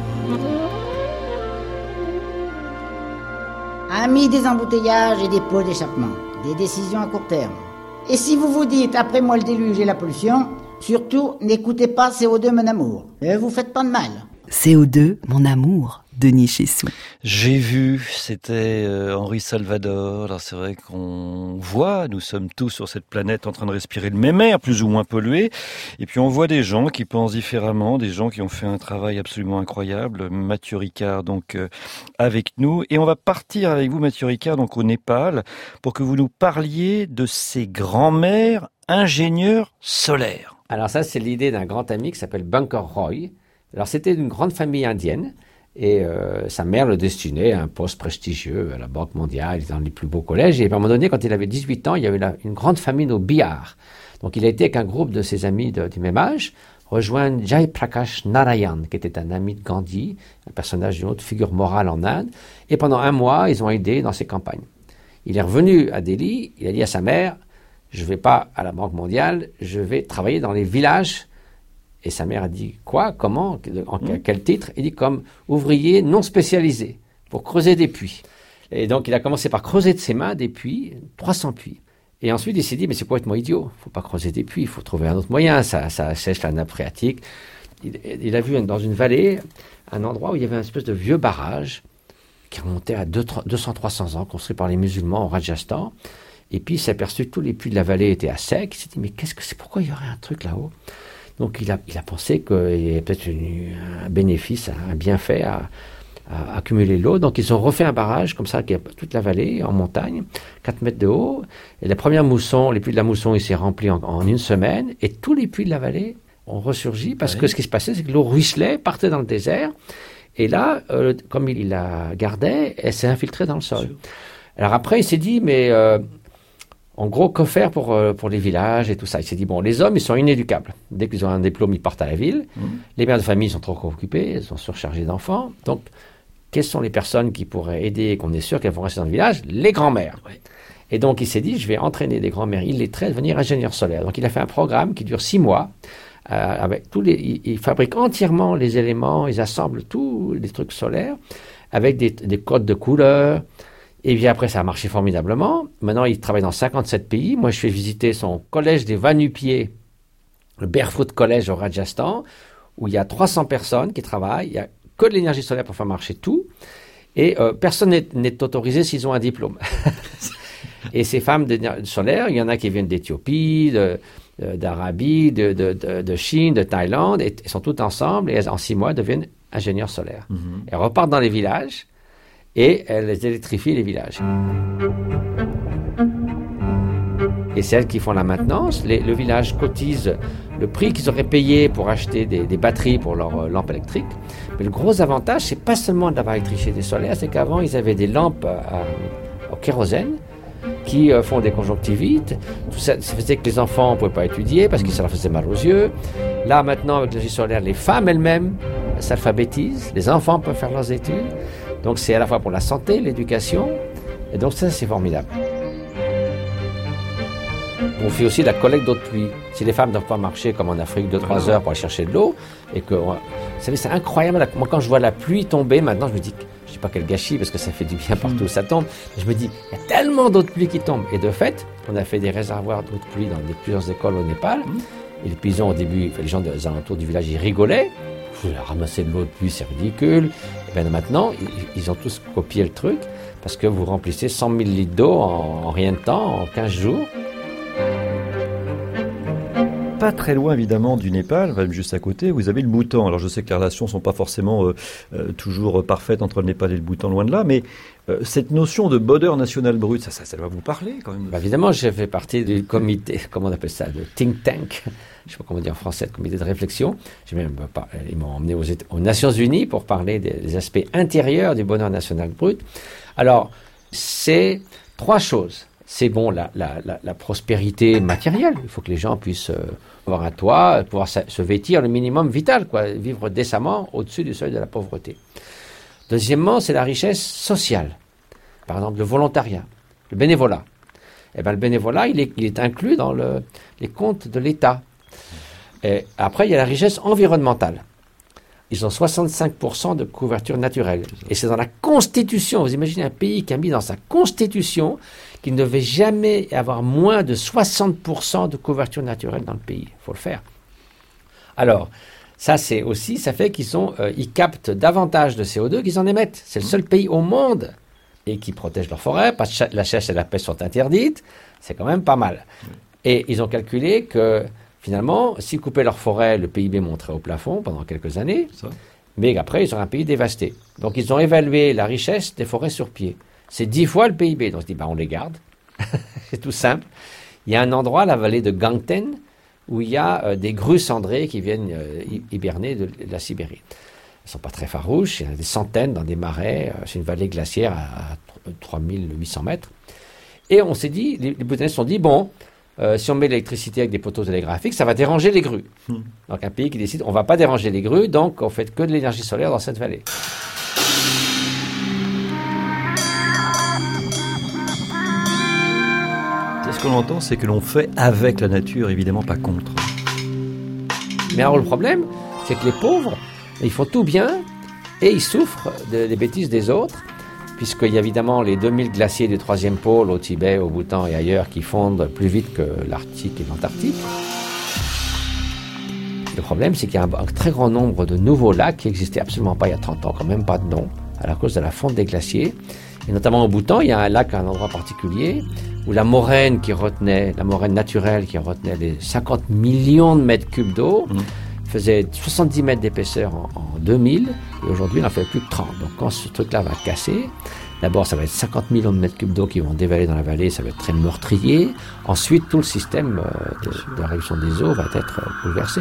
Amis des embouteillages et des pots d'échappement, des décisions à court terme. Et si vous vous dites, après moi le déluge et la pollution, surtout, n'écoutez pas C O deux, mon amour. Ne vous faites pas de mal. C O deux, mon amour, Denis Chessou. J'ai vu, c'était euh, Henri Salvador. Alors c'est vrai qu'on voit, nous sommes tous sur cette planète en train de respirer le même air, plus ou moins pollué. Et puis on voit des gens qui pensent différemment, des gens qui ont fait un travail absolument incroyable. Mathieu Ricard, donc euh, avec nous. Et on va partir avec vous, Mathieu Ricard, donc au Népal, pour que vous nous parliez de ces grands-mères ingénieurs solaires. Alors ça, c'est l'idée d'un grand ami qui s'appelle Bunker Roy. Alors c'était une grande famille indienne. Et euh, sa mère le destinait à un poste prestigieux à la Banque mondiale, dans les plus beaux collèges. Et à un moment donné, quand il avait dix-huit ans, il y avait une grande famine au Bihar. Donc il a été avec un groupe de ses amis de, du même âge, rejoindre Jai Prakash Narayan, qui était un ami de Gandhi, un personnage d'une autre figure morale en Inde. Et pendant un mois, ils ont aidé dans ses campagnes. Il est revenu à Delhi, il a dit à sa mère, je ne vais pas à la Banque mondiale, je vais travailler dans les villages. Et sa mère a dit, quoi, comment, en mmh. quel titre? Il dit, comme ouvrier non spécialisé, pour creuser des puits. Et donc, il a commencé par creuser de ses mains des puits, trois cents puits. Et ensuite, il s'est dit, mais c'est complètement idiot, il ne faut pas creuser des puits, il faut trouver un autre moyen, ça, ça sèche la nappe phréatique. Il, il a vu dans une vallée un endroit où il y avait une espèce de vieux barrage qui remontait à deux cents à trois cents ans, construit par les musulmans au Rajasthan. Et puis il s'est aperçu que tous les puits de la vallée étaient à sec. Il s'est dit, mais qu'est-ce que c'est, pourquoi il y aurait un truc là-haut? Donc il a, il a pensé qu'il y avait peut-être une, un bénéfice, un bienfait à, à accumuler l'eau. Donc ils ont refait un barrage comme ça, qui a toute la vallée en montagne, quatre mètres de haut. Et la première mousson, les puits de la mousson, il s'est rempli en, en une semaine. Et tous les puits de la vallée ont ressurgi parce oui. que ce qui se passait, c'est que l'eau ruisselait, partait dans le désert. Et là, euh, comme il, il la gardait, elle s'est infiltrée dans le sol. Alors après, il s'est dit, mais... Euh, En gros, que faire pour, euh, pour les villages et tout ça? Il s'est dit, bon, les hommes, ils sont inéducables. Dès qu'ils ont un diplôme, ils partent à la ville. Mmh. Les mères de famille sont trop occupées, elles sont surchargées d'enfants. Donc, quelles sont les personnes qui pourraient aider et qu'on est sûr qu'elles vont rester dans le village? Les grands-mères. Ouais. Et donc, il s'est dit, je vais entraîner des grands-mères illettrées à devenir ingénieurs solaires. Donc, il a fait un programme qui dure six mois. Euh, avec tous les, il, il fabrique entièrement les éléments, ils assemblent tous les trucs solaires avec des, des codes de couleurs. Et bien après, ça a marché formidablement. Maintenant, il travaille dans cinquante-sept pays. Moi, je fais visiter son collège des Va-Nu-Pieds, le Barefoot College au Rajasthan, où il y a trois cents personnes qui travaillent. Il n'y a que de l'énergie solaire pour faire marcher tout. Et euh, personne n'est, n'est autorisé s'ils ont un diplôme. Et ces femmes solaires, il y en a qui viennent d'Éthiopie, de, de, d'Arabie, de, de, de, de Chine, de Thaïlande. Et elles sont toutes ensemble et elles, en six mois, deviennent ingénieurs solaires. Mm-hmm. Elles repartent dans les villages. Et elles électrifient les villages. Et c'est elles qui font la maintenance. Les, le village cotise le prix qu'ils auraient payé pour acheter des, des batteries pour leurs euh, lampes électriques. Mais le gros avantage, c'est pas seulement d'avoir électrifié des solaires, c'est qu'avant, ils avaient des lampes à, au kérosène qui euh, font des conjonctivites. Tout ça, ça faisait que les enfants ne pouvaient pas étudier parce que ça leur faisait mal aux yeux. Là, maintenant, avec l'énergie solaire, les femmes elles-mêmes s'alphabétisent. Les enfants peuvent faire leurs études. Donc c'est à la fois pour la santé, l'éducation, et donc ça c'est formidable. On fait aussi la collecte d'eau de pluie. Si les femmes ne doivent pas marcher comme en Afrique deux à trois heures pour aller chercher de l'eau, et que, vous savez, c'est incroyable. Moi quand je vois la pluie tomber, maintenant je me dis, je ne sais pas quel gâchis parce que ça fait du bien partout où ça tombe, mais je me dis, il y a tellement d'eau de pluie qui tombe. Et de fait, on a fait des réservoirs d'eau de pluie dans des, plusieurs écoles au Népal, et les paysans au début, les gens des alentours du village, ils rigolaient. Ramasser de l'eau de pluie, c'est ridicule. Et bien maintenant, ils, ils ont tous copié le truc parce que vous remplissez cent mille litres d'eau en, en rien de temps, en quinze jours. Pas très loin évidemment du Népal, même juste à côté, vous avez le Bhoutan. Alors je sais que les relations ne sont pas forcément euh, euh, toujours parfaites entre le Népal et le Bhoutan, loin de là, mais euh, cette notion de bonheur national brut, ça, ça, ça va vous parler quand même. Bah, évidemment, j'ai fait partie du comité, comment on appelle ça, le think tank, je ne sais pas comment dire en français, le comité de réflexion. J'ai même, bah, ils m'ont emmené aux, aux Nations Unies pour parler des, des aspects intérieurs du bonheur national brut. Alors, c'est trois choses. C'est bon, la, la, la, la prospérité matérielle. Il faut que les gens puissent euh, avoir un toit, pouvoir se vêtir le minimum vital, quoi, vivre décemment au-dessus du seuil de la pauvreté. Deuxièmement, c'est la richesse sociale. Par exemple, le volontariat, le bénévolat. Eh ben, le bénévolat, il est, il est inclus dans le, les comptes de l'État. Et après, il y a la richesse environnementale. Ils ont soixante-cinq pour cent de couverture naturelle. Et c'est dans la Constitution. Vous imaginez un pays qui a mis dans sa Constitution qu'il ne devait jamais avoir moins de soixante pour cent de couverture naturelle dans le pays. Il faut le faire. Alors, ça, c'est aussi, ça fait qu'ils sont, euh, ils captent davantage de C O deux qu'ils en émettent. C'est le seul pays au monde et qui protège leurs forêts, parce que la chasse et la pêche sont interdites. C'est quand même pas mal. Et ils ont calculé que finalement, s'ils coupaient leur forêt, le P I B monterait au plafond pendant quelques années, ça. Mais après, ils auraient un pays dévasté. Donc, ils ont évalué la richesse des forêts sur pied. C'est dix fois le P I B. Donc, on se dit, bah, on les garde. C'est tout simple. Il y a un endroit, la vallée de Gangten, où il y a euh, des grues cendrées qui viennent euh, hiberner de, de la Sibérie. Elles ne sont pas très farouches. Il y en a des centaines dans des marais. Euh, c'est une vallée glaciaire à, à trois mille huit cents mètres. Et on s'est dit, les, les Bhoutanais se sont dit, bon, Euh, si on met l'électricité avec des poteaux télégraphiques, ça va déranger les grues. Mmh. Donc un pays qui décide, on ne va pas déranger les grues, donc on fait que de l'énergie solaire dans cette vallée. Ce qu'on entend, c'est que l'on fait avec la nature, évidemment pas contre. Mais alors le problème, c'est que les pauvres, ils font tout bien et ils souffrent de, des bêtises des autres, puisqu'il y a évidemment les deux mille glaciers du troisième pôle au Tibet, au Bhoutan et ailleurs qui fondent plus vite que l'Arctique et l'Antarctique. Le problème, c'est qu'il y a un, un très grand nombre de nouveaux lacs qui n'existaient absolument pas il y a trente ans, quand même pas de nom, à la cause de la fonte des glaciers. Et notamment au Bhoutan, il y a un lac à un endroit particulier où la moraine qui retenait, la moraine naturelle qui retenait les cinquante millions de mètres cubes d'eau, mmh. faisait soixante-dix mètres d'épaisseur en, en deux mille, et aujourd'hui, il n'en fait plus que trente. Donc quand ce truc-là va casser, d'abord, ça va être cinquante millions de mètres cubes d'eau qui vont dévaler dans la vallée, ça va être très meurtrier. Ensuite, tout le système de, de la réduction des eaux va être bouleversé.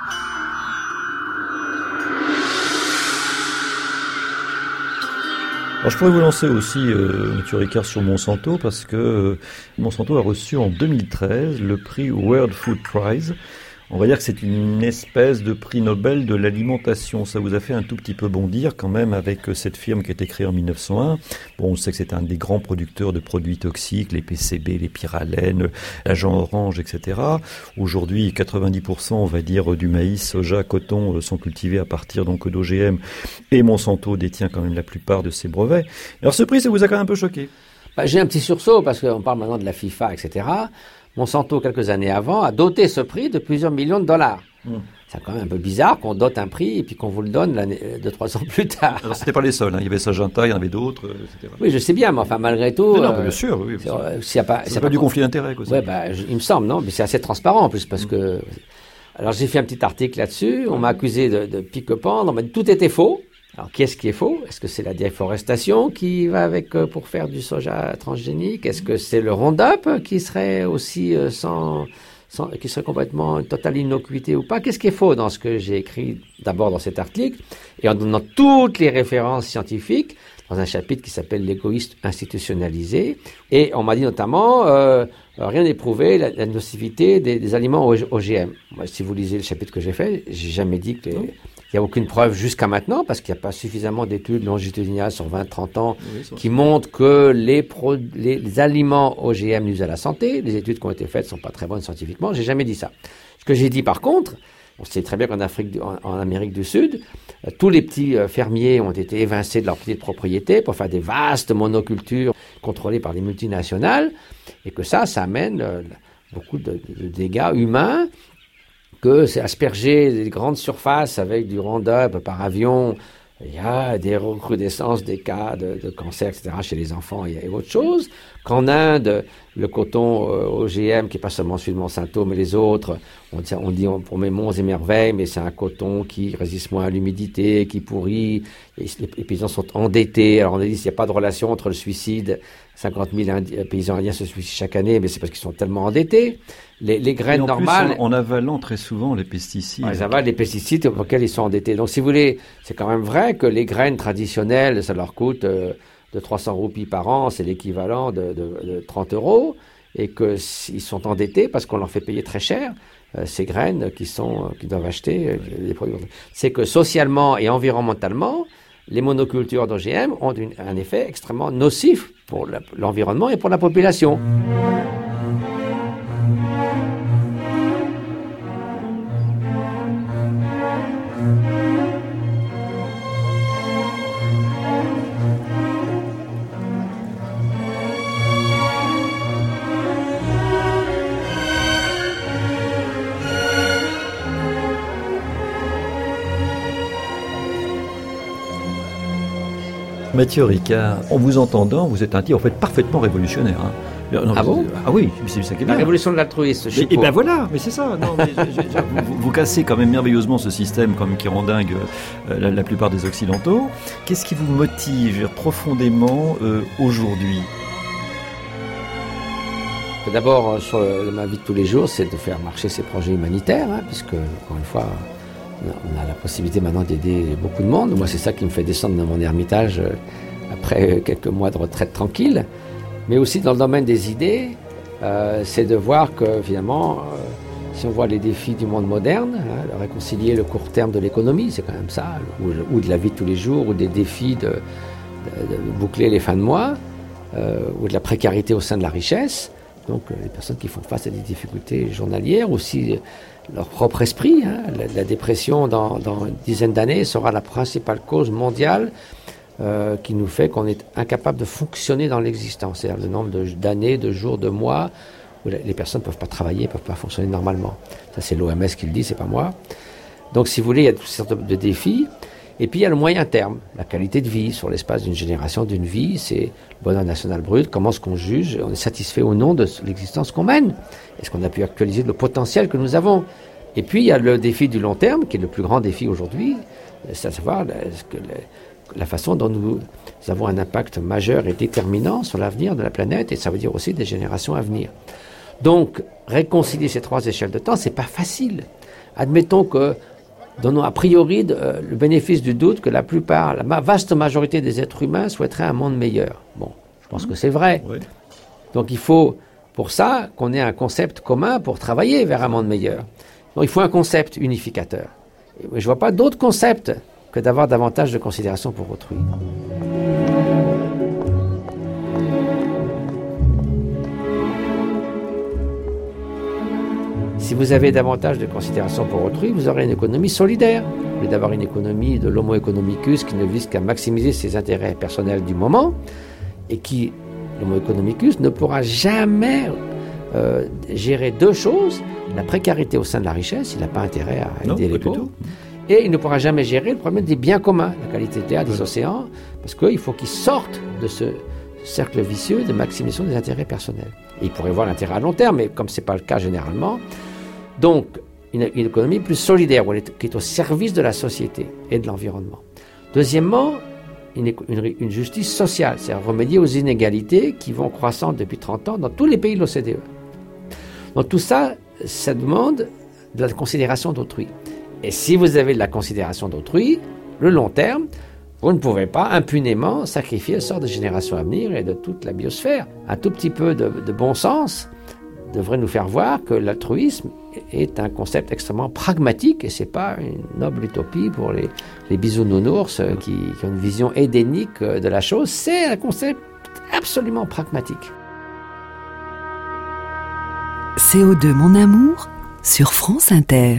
Alors je pourrais vous lancer aussi, euh, Mathieu Ricard, sur Monsanto, parce que euh, Monsanto a reçu en deux mille treize le prix World Food Prize. On va dire que c'est une espèce de prix Nobel de l'alimentation. Ça vous a fait un tout petit peu bondir quand même avec cette firme qui a été créée en mille neuf cent un. Bon, on sait que c'est un des grands producteurs de produits toxiques, les P C B, les pyralènes, l'agent orange, et cetera. Aujourd'hui, quatre-vingt-dix pour cent, on va dire, du maïs, soja, coton sont cultivés à partir donc d'O G M. Et Monsanto détient quand même la plupart de ces brevets. Alors ce prix, ça vous a quand même un peu choqué? Bah, j'ai un petit sursaut parce qu'on parle maintenant de la FIFA, et cetera. Monsanto, quelques années avant, a doté ce prix de plusieurs millions de dollars. Mmh. C'est quand même un peu bizarre qu'on dote un prix et puis qu'on vous le donne l'année, deux, trois ans plus tard. Alors, c'était pas les seuls, hein. Il y avait Syngenta, il y en avait d'autres, et cetera. Oui, je sais bien, mais enfin, malgré tout... Non, non, euh, bien sûr, oui. C'est, euh, s'il y a pas, c'est pas, pas du conflit d'intérêts, quoi. Oui, bah, je, il me semble, non, mais c'est assez transparent, en plus, parce mmh. que... Alors, j'ai fait un petit article là-dessus, on m'a accusé de, de pique-pendre, on m'a dit tout était faux. Alors, qu'est-ce qui est faux? Est-ce que c'est la déforestation qui va avec euh, pour faire du soja transgénique? Est-ce que c'est le Roundup qui serait aussi euh, sans, sans, qui serait complètement une totale innocuité ou pas? Qu'est-ce qui est faux dans ce que j'ai écrit d'abord dans cet article et en donnant toutes les références scientifiques dans un chapitre qui s'appelle l'égoïsme institutionnalisé? Et on m'a dit notamment euh, rien n'est prouvé la, la nocivité des, des aliments O G M. Moi, si vous lisez le chapitre que j'ai fait, j'ai jamais dit que les, il n'y a aucune preuve jusqu'à maintenant, parce qu'il n'y a pas suffisamment d'études longitudinales sur vingt à trente ans oui, qui montrent que les, pro, les, les aliments O G M nuisent à la santé. Les études qui ont été faites ne sont pas très bonnes scientifiquement. J'ai jamais dit ça. Ce que j'ai dit par contre, on sait très bien qu'en Afrique, en, en Amérique du Sud, euh, tous les petits euh, fermiers ont été évincés de leur petite propriété pour faire des vastes monocultures contrôlées par les multinationales, et que ça, ça amène euh, beaucoup de, de dégâts humains. Que c'est asperger des grandes surfaces avec du Roundup par avion, il y a des recrudescences des cas de, de cancer, et cetera chez les enfants et, et autre chose. Qu'en Inde, le coton euh, O G M, qui n'est pas seulement celui de Monsanto, mais les autres, on dit, on dit on, pour mes monts et merveilles, mais c'est un coton qui résiste moins à l'humidité, qui pourrit, et les, les paysans sont endettés. Alors on a dit qu'il n'y a pas de relation entre le suicide, cinquante mille Indi- paysans indiens se suicident chaque année, mais c'est parce qu'ils sont tellement endettés. Les, les graines en normales... Plus, en, en avalant très souvent les pesticides. Ils avalent les pesticides auxquels ils sont endettés. Donc si vous voulez, c'est quand même vrai que les graines traditionnelles, ça leur coûte euh, de trois cents roupies par an, c'est l'équivalent de, de, de trente euros, et qu'ils sont endettés parce qu'on leur fait payer très cher euh, ces graines qui sont, qui doivent acheter euh, les produits. C'est que socialement et environnementalement, les monocultures d'O G M ont une, un effet extrêmement nocif pour la, l'environnement et pour la population. Mathieu Ricard, en vous entendant, vous êtes un type en fait parfaitement révolutionnaire. Hein. Non, ah bon? Ah oui, c'est ça qui est bien. La révolution de l'altruisme, je Et, et ben voilà, mais c'est ça. Non, mais je, je, je, vous, vous cassez quand même merveilleusement ce système comme qui rend dingue euh, la, la plupart des Occidentaux. Qu'est-ce qui vous motive profondément euh, aujourd'hui? D'abord, sur le, ma vie de tous les jours, c'est de faire marcher ces projets humanitaires, hein, puisque, encore une fois, on a la possibilité maintenant d'aider beaucoup de monde. Moi, c'est ça qui me fait descendre dans mon ermitage euh, après quelques mois de retraite tranquille. Mais aussi dans le domaine des idées, euh, c'est de voir que finalement, euh, si on voit les défis du monde moderne, hein, de réconcilier le court terme de l'économie, c'est quand même ça, ou, ou de la vie de tous les jours, ou des défis de, de, de boucler les fins de mois, euh, ou de la précarité au sein de la richesse. Donc euh, les personnes qui font face à des difficultés journalières, aussi euh, leur propre esprit. Hein, la, la dépression dans, dans une dizaine d'années sera la principale cause mondiale Euh, qui nous fait qu'on est incapable de fonctionner dans l'existence. C'est-à-dire le nombre de, d'années, de jours, de mois où les personnes ne peuvent pas travailler, ne peuvent pas fonctionner normalement. Ça, c'est l'O M S qui le dit, c'est pas moi. Donc, si vous voulez, il y a toutes sortes de défis. Et puis il y a le moyen terme, la qualité de vie sur l'espace d'une génération, d'une vie, c'est le bonheur national brut, comment est-ce qu'on juge, on est satisfait ou non de l'existence qu'on mène, est-ce qu'on a pu actualiser le potentiel que nous avons. Et puis il y a le défi du long terme, qui est le plus grand défi aujourd'hui, c'est à savoir que la façon dont nous avons un impact majeur et déterminant sur l'avenir de la planète, et ça veut dire aussi des générations à venir. Donc, réconcilier ces trois échelles de temps, c'est pas facile. Admettons que, donnons a priori de, euh, le bénéfice du doute que la plupart, la ma- vaste majorité des êtres humains souhaiteraient un monde meilleur. Bon, je pense que c'est vrai. Oui. Donc il faut, pour ça, qu'on ait un concept commun pour travailler vers un monde meilleur. Donc il faut un concept unificateur. Et je vois pas d'autre concept que d'avoir davantage de considération pour autrui. Si vous avez davantage de considération pour autrui, vous aurez une économie solidaire. Au lieu d'avoir une économie de l'homo economicus qui ne vise qu'à maximiser ses intérêts personnels du moment, et qui, l'homo economicus, ne pourra jamais euh, gérer deux choses, la précarité au sein de la richesse, il n'a pas intérêt à aider non, les pauvres, et il ne pourra jamais gérer le problème des biens communs, la qualité de l'air, des oui. océans, parce qu'il faut qu'ils sortent de ce cercle vicieux de maximisation des intérêts personnels. Et il pourrait voir l'intérêt à long terme, mais comme ce n'est pas le cas généralement, donc une, une économie plus solidaire, où elle est, qui est au service de la société et de l'environnement. Deuxièmement, une, une, une justice sociale, c'est-à-dire remédier aux inégalités qui vont croissantes depuis trente ans dans tous les pays de l'O C D E. Donc tout ça, ça demande de la considération d'autrui. Et si vous avez de la considération d'autrui, le long terme, vous ne pouvez pas impunément sacrifier le sort des générations à venir et de toute la biosphère. Un tout petit peu de, de bon sens devrait nous faire voir que l'altruisme est un concept extrêmement pragmatique et c'est pas une noble utopie pour les, les bisounounours qui, qui ont une vision édénique de la chose. C'est un concept absolument pragmatique. C O deux, mon amour, sur France Inter.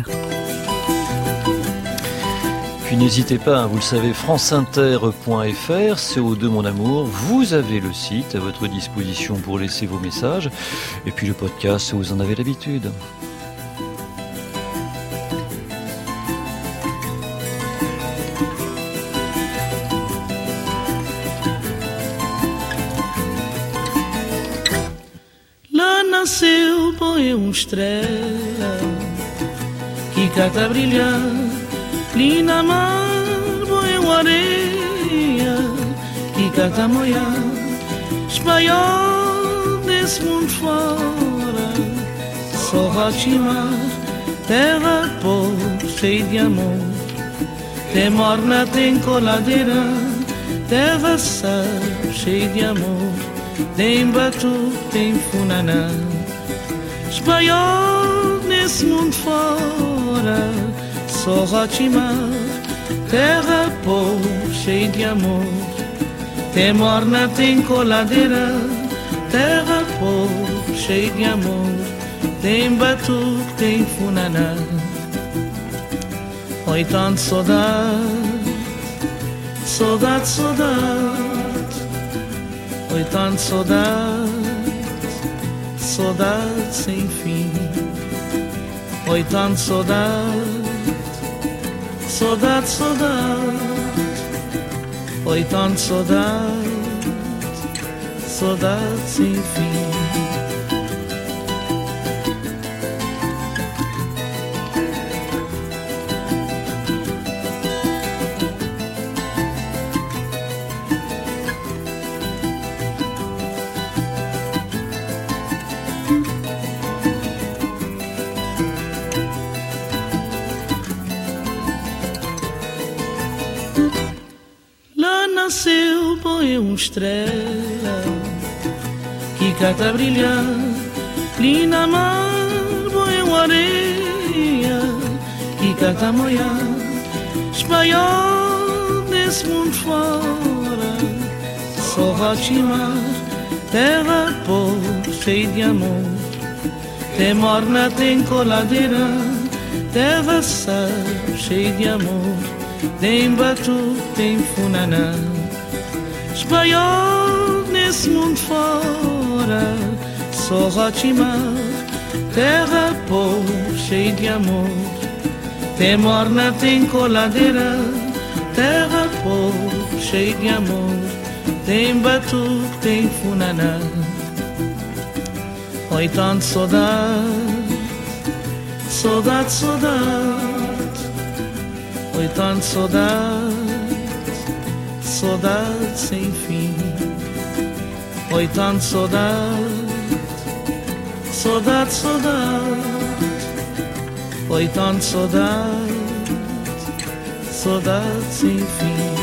Puis n'hésitez pas, hein, vous le savez, franceinter point f r, C O deux mon amour, vous avez le site à votre disposition pour laisser vos messages, et puis le podcast, vous en avez l'habitude. Lá nasceu, põe uma estrela que cata brilhar. Lina mar, boi uma areia que cata moia, espanhol desse mundo fora, só Rotimar, terra pobre, cheia de amor, tem morna, tem coladeira, terra sal, cheia de amor, tem batu, tem funaná, espanhol desse mundo fora. Só Rotimar, terra pobre, cheia de amor, tem morna, tem coladeira, terra pobre, cheia de amor, tem batuque, tem funaná. Oi, tanto saudade, saudade, saudade, oi, tanto saudade, saudade sem fim, oi, tanto saudade. Saudade, saudade, oi, tanto saudade, saudade sem fim. Nasceu, põe uma estrela que cata brilhar, lina mar, põe uma areia que cata moia, espanhol desse mundo fora, só Rotimar, terra pobre, cheia de amor, tem morna, tem coladeira, terra sal, cheia de amor, tem batu, tem funaná. Espanhol nesse mundo fora, só Rotimar, terra pobre, cheia de amor, tem morna, tem coladeira, terra povo cheio de amor, tem batuque, tem funaná. Oi, tanto saudade, saudade, saudade. Oi, tanto saudade, saudade sem fim. Oi, tanto saudade, saudade, saudade. Oi, tanto saudade, saudade sem fim.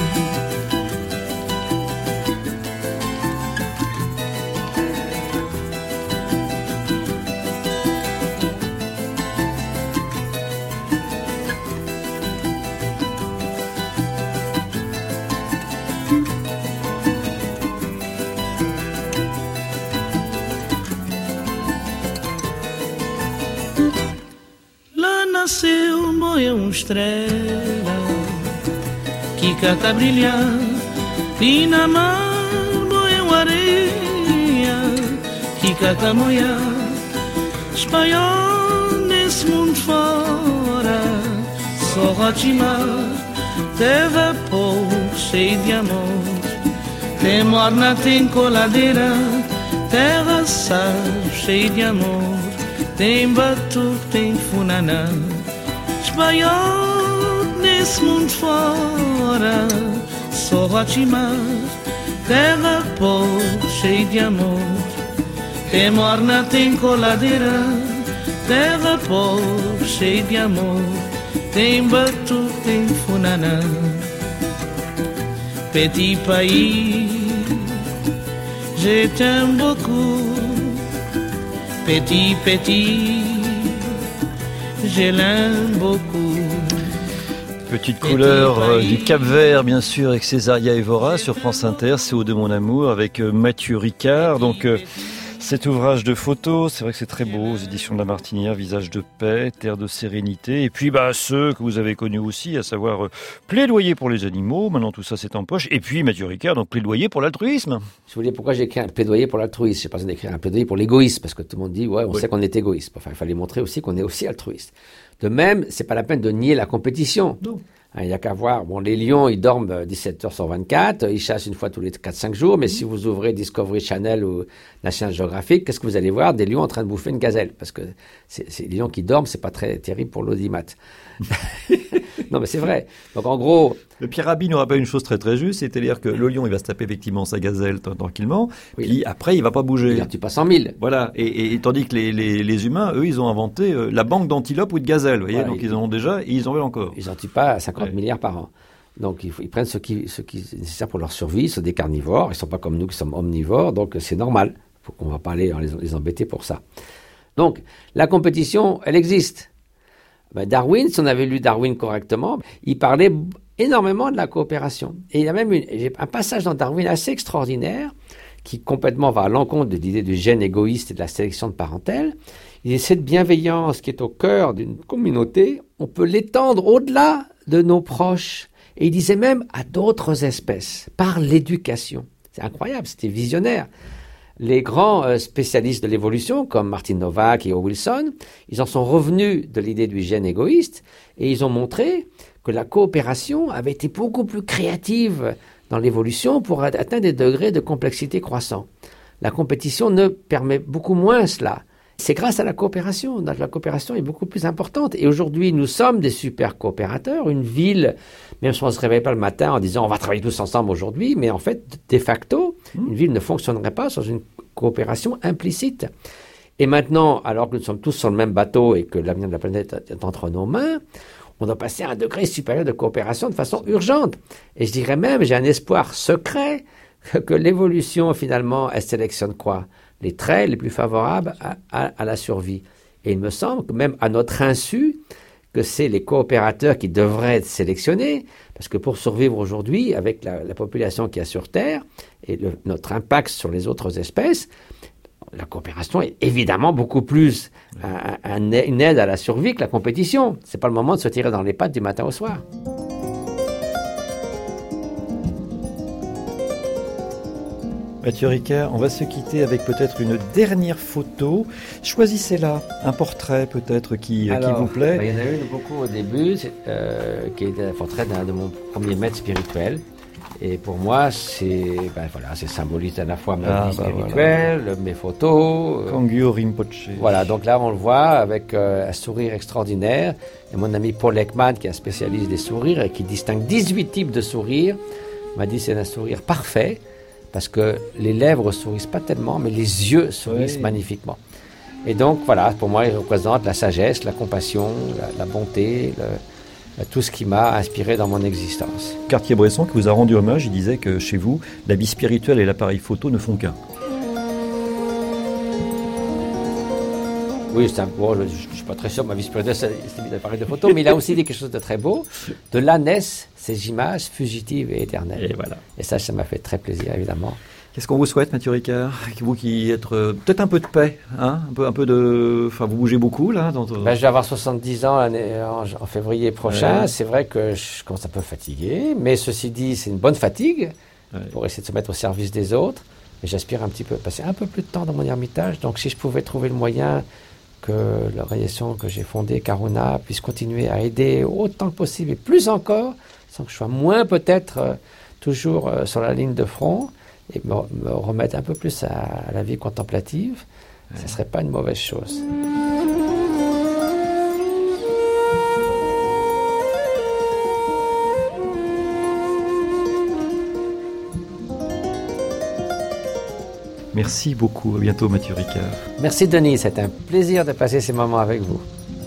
Nasceu boia uma estrela que cata a brilhar e na mar boia uma areia que cata a moiar. Espanhol nesse mundo fora, só rotimar, terra povo cheio de amor. Tem morna, tem coladeira, terra sal cheio de amor. Tem batuque, tem funaná. Espanhol nesse mundo fora, só rotimar, terra povo cheio de amor. Tem morna, tem coladeira, terra povo cheio de amor. Tem batuque, tem funaná. Petit pays, je t'aime beaucoup. Petit, petit, je l'aime beaucoup. Petite couleur euh, du Cap-Vert, bien sûr, avec Césaria Évora sur France Inter, C O deux Mon Amour, avec euh, Mathieu Ricard. Donc, euh, cet ouvrage de photos, c'est vrai que c'est très beau, aux éditions de La Martinière, Visage de paix, Terre de sérénité. Et puis, bah, ceux que vous avez connus aussi, à savoir euh, Plaidoyer pour les animaux. Maintenant, tout ça, c'est en poche. Et puis, Mathieu Ricard, donc Plaidoyer pour l'altruisme. Je voulais pourquoi j'ai écrit un plaidoyer pour l'altruisme. J'ai pas besoin d'écrire un plaidoyer pour l'égoïsme, parce que tout le monde dit, ouais, on oui. sait qu'on est égoïste. Enfin, il fallait montrer aussi qu'on est aussi altruiste. De même, c'est pas la peine de nier la compétition. Non. Il n'y a qu'à voir, bon, les lions, ils dorment dix-sept heures sur vingt-quatre, ils chassent une fois tous les quatre cinq jours, mais mmh. si vous ouvrez Discovery Channel ou National Geographic, qu'est-ce que vous allez voir? Des lions en train de bouffer une gazelle, parce que c'est, c'est les lions qui dorment, c'est pas très terrible pour l'audimat. Non, mais c'est vrai. Donc, en gros... Le Pierre Rabhi nous rappelle une chose très très juste, c'est-à-dire que le lion, il va se taper effectivement sa gazelle tranquillement, oui. puis après, il va pas bouger. Il tue pas cent mille. Voilà. Et, et, et tandis que les, les, les humains, eux, ils ont inventé euh, la banque d'antilopes ou de gazelles, vous voyez. Voilà, donc, ils, ils en ont déjà et ils en veulent encore. Ils en tuent pas cinquante ouais. milliards par an. Donc, ils, ils prennent ce qui, ce qui est nécessaire pour leur survie. Ce sont des carnivores. Ils sont pas comme nous qui sommes omnivores. Donc, c'est normal. Faut qu'on va pas aller les, les embêter pour ça. Donc, la compétition, elle existe. Ben Darwin, si on avait lu Darwin correctement, il parlait énormément de la coopération. Et il y a même une, j'ai un passage dans Darwin assez extraordinaire qui complètement va à l'encontre de l'idée du gène égoïste et de la sélection de parentèle. Il dit cette bienveillance qui est au cœur d'une communauté, on peut l'étendre au-delà de nos proches. Et il disait même à d'autres espèces, par l'éducation. C'est incroyable, c'était visionnaire. Les grands spécialistes de l'évolution, comme Martin Nowak et O. Wilson, ils en sont revenus de l'idée du gène égoïste et ils ont montré que la coopération avait été beaucoup plus créative dans l'évolution pour atteindre des degrés de complexité croissants. La compétition ne permet beaucoup moins cela. C'est grâce à la coopération. Donc la coopération est beaucoup plus importante. Et aujourd'hui, nous sommes des super coopérateurs. Une ville, même si on ne se réveille pas le matin en disant on va travailler tous ensemble aujourd'hui, mais en fait, de facto, mmh. une ville ne fonctionnerait pas sans une coopération implicite. Et maintenant, alors que nous sommes tous sur le même bateau et que l'avenir de la planète est entre nos mains, on doit passer à un degré supérieur de coopération de façon urgente. Et je dirais même, j'ai un espoir secret que l'évolution, finalement, elle sélectionne quoi ? Les traits les plus favorables à, à, à la survie. Et il me semble que même à notre insu, que c'est les coopérateurs qui devraient être sélectionnés, parce que pour survivre aujourd'hui, avec la, la population qu'il y a sur Terre et le, notre impact sur les autres espèces, la coopération est évidemment beaucoup plus un, un, une aide à la survie que la compétition. C'est pas le moment de se tirer dans les pattes du matin au soir. Mathieu Ricard, on va se quitter avec peut-être une dernière photo. Choisissez-la, un portrait peut-être qui, Alors, qui vous plaît. Bah, il y en a une beaucoup au début, euh, qui est un portrait d'un de mon premier maître spirituel. Et pour moi, c'est ben voilà, c'est symbolise à la fois ma Ah, vie bah spirituelle, voilà. mes photos. Kangyo Rinpoche. Voilà, donc là on le voit avec euh, un sourire extraordinaire. Et mon ami Paul Ekman, qui est un spécialiste des sourires et qui distingue dix-huit types de sourires, m'a dit c'est un sourire parfait parce que les lèvres sourissent pas tellement, mais les yeux sourissent oui. magnifiquement. Et donc voilà, pour moi, il représente la sagesse, la compassion, la, la bonté, le, tout ce qui m'a inspiré dans mon existence. Cartier-Bresson, qui vous a rendu hommage, il disait que chez vous, la vie spirituelle et l'appareil photo ne font qu'un. Oui, c'est un, bon, je ne suis pas très sûr, ma vie spirituelle, c'est l'appareil de photo, mais il a aussi dit quelque chose de très beau. De là naissent ces images fugitives et éternelles. Et voilà. Et ça, ça m'a fait très plaisir, évidemment. Qu'est-ce qu'on vous souhaite, Mathieu Ricard? Vous qui êtes euh, peut-être un peu de paix, hein, un peu, un peu de, enfin, vous bougez beaucoup là. Dans... Ben, je vais avoir soixante-dix ans en, en février prochain. Ouais. C'est vrai que je commence un peu fatigué, mais ceci dit, c'est une bonne fatigue ouais. pour essayer de se mettre au service des autres. Mais j'aspire un petit peu passer un peu plus de temps dans mon ermitage. Donc, si je pouvais trouver le moyen que l'organisation que j'ai fondée, Karuna, puisse continuer à aider autant que possible et plus encore, sans que je sois moins peut-être euh, toujours euh, sur la ligne de front. Et me, me remettre un peu plus à, à la vie contemplative, ouais. ça ne serait pas une mauvaise chose. Merci beaucoup. À bientôt, Mathieu Ricard. Merci, Denis. C'est un plaisir de passer ces moments avec vous.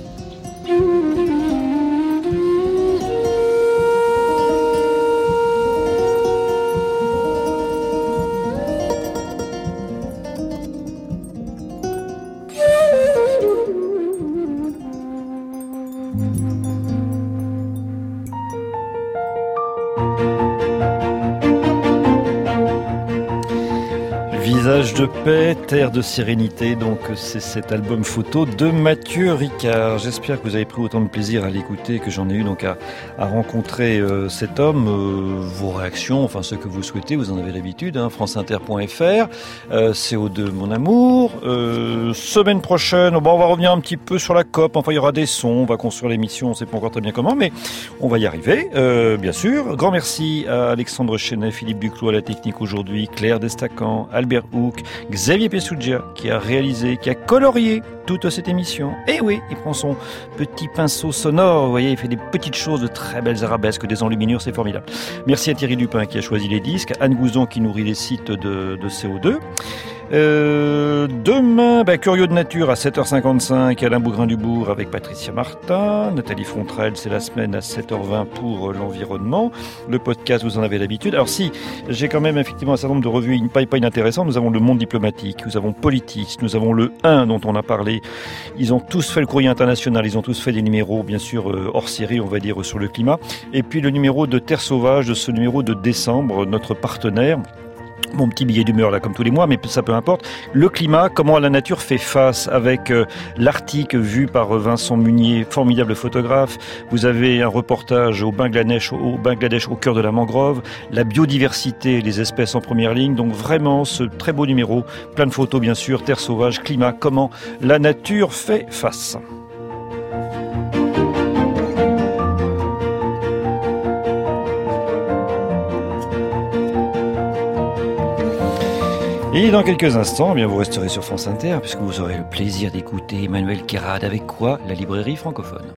Visage de paix, terre de sérénité, donc c'est cet album photo de Mathieu Ricard. J'espère que vous avez pris autant de plaisir à l'écouter que j'en ai eu donc à, à rencontrer euh, cet homme. Euh, vos réactions, enfin ce que vous souhaitez, vous en avez l'habitude, hein, franceinter point f r, euh, C O deux mon amour. Euh, semaine prochaine, bon, on va revenir un petit peu sur la C O P, enfin il y aura des sons, on va construire l'émission, on ne sait pas encore très bien comment, mais on va y arriver, euh, bien sûr. Grand merci à Alexandre Chenet, Philippe Duclos à la technique aujourd'hui, Claire Destacan, Albert Hook, Xavier Pessoudja qui a réalisé, qui a colorié toute cette émission. Et oui, il prend son petit pinceau sonore, vous voyez, il fait des petites choses de très belles arabesques, des enluminures, c'est formidable. Merci à Thierry Dupin qui a choisi les disques, Anne Gouzon qui nourrit les sites de, de C O deux. Euh, demain, bah, Curieux de nature à sept heures cinquante-cinq, Alain Bougrain-Dubourg avec Patricia Martin, Nathalie Fontrelle, c'est la semaine à sept heures vingt pour l'environnement. Le podcast, vous en avez l'habitude. Alors si, j'ai quand même effectivement un certain nombre de revues une pipeline intéressantes. Nous avons le Monde diplomatique, nous avons Politis, nous avons le un dont on a parlé. Ils ont tous fait le courrier international, ils ont tous fait des numéros, bien sûr, hors série, on va dire, sur le climat. Et puis le numéro de Terre Sauvage, de ce numéro de décembre, notre partenaire. Mon petit billet d'humeur là comme tous les mois, mais ça peu importe. Le climat, comment la nature fait face avec euh, l'article vu par Vincent Munier, formidable photographe. Vous avez un reportage au Bangladesh, au Bangladesh, au cœur de la mangrove, la biodiversité, les espèces en première ligne. Donc vraiment ce très beau numéro, plein de photos bien sûr, terre sauvage, climat, comment la nature fait face. Et dans quelques instants, eh bien, vous resterez sur France Inter, puisque vous aurez le plaisir d'écouter Emmanuel Kérad avec quoi ? La librairie francophone.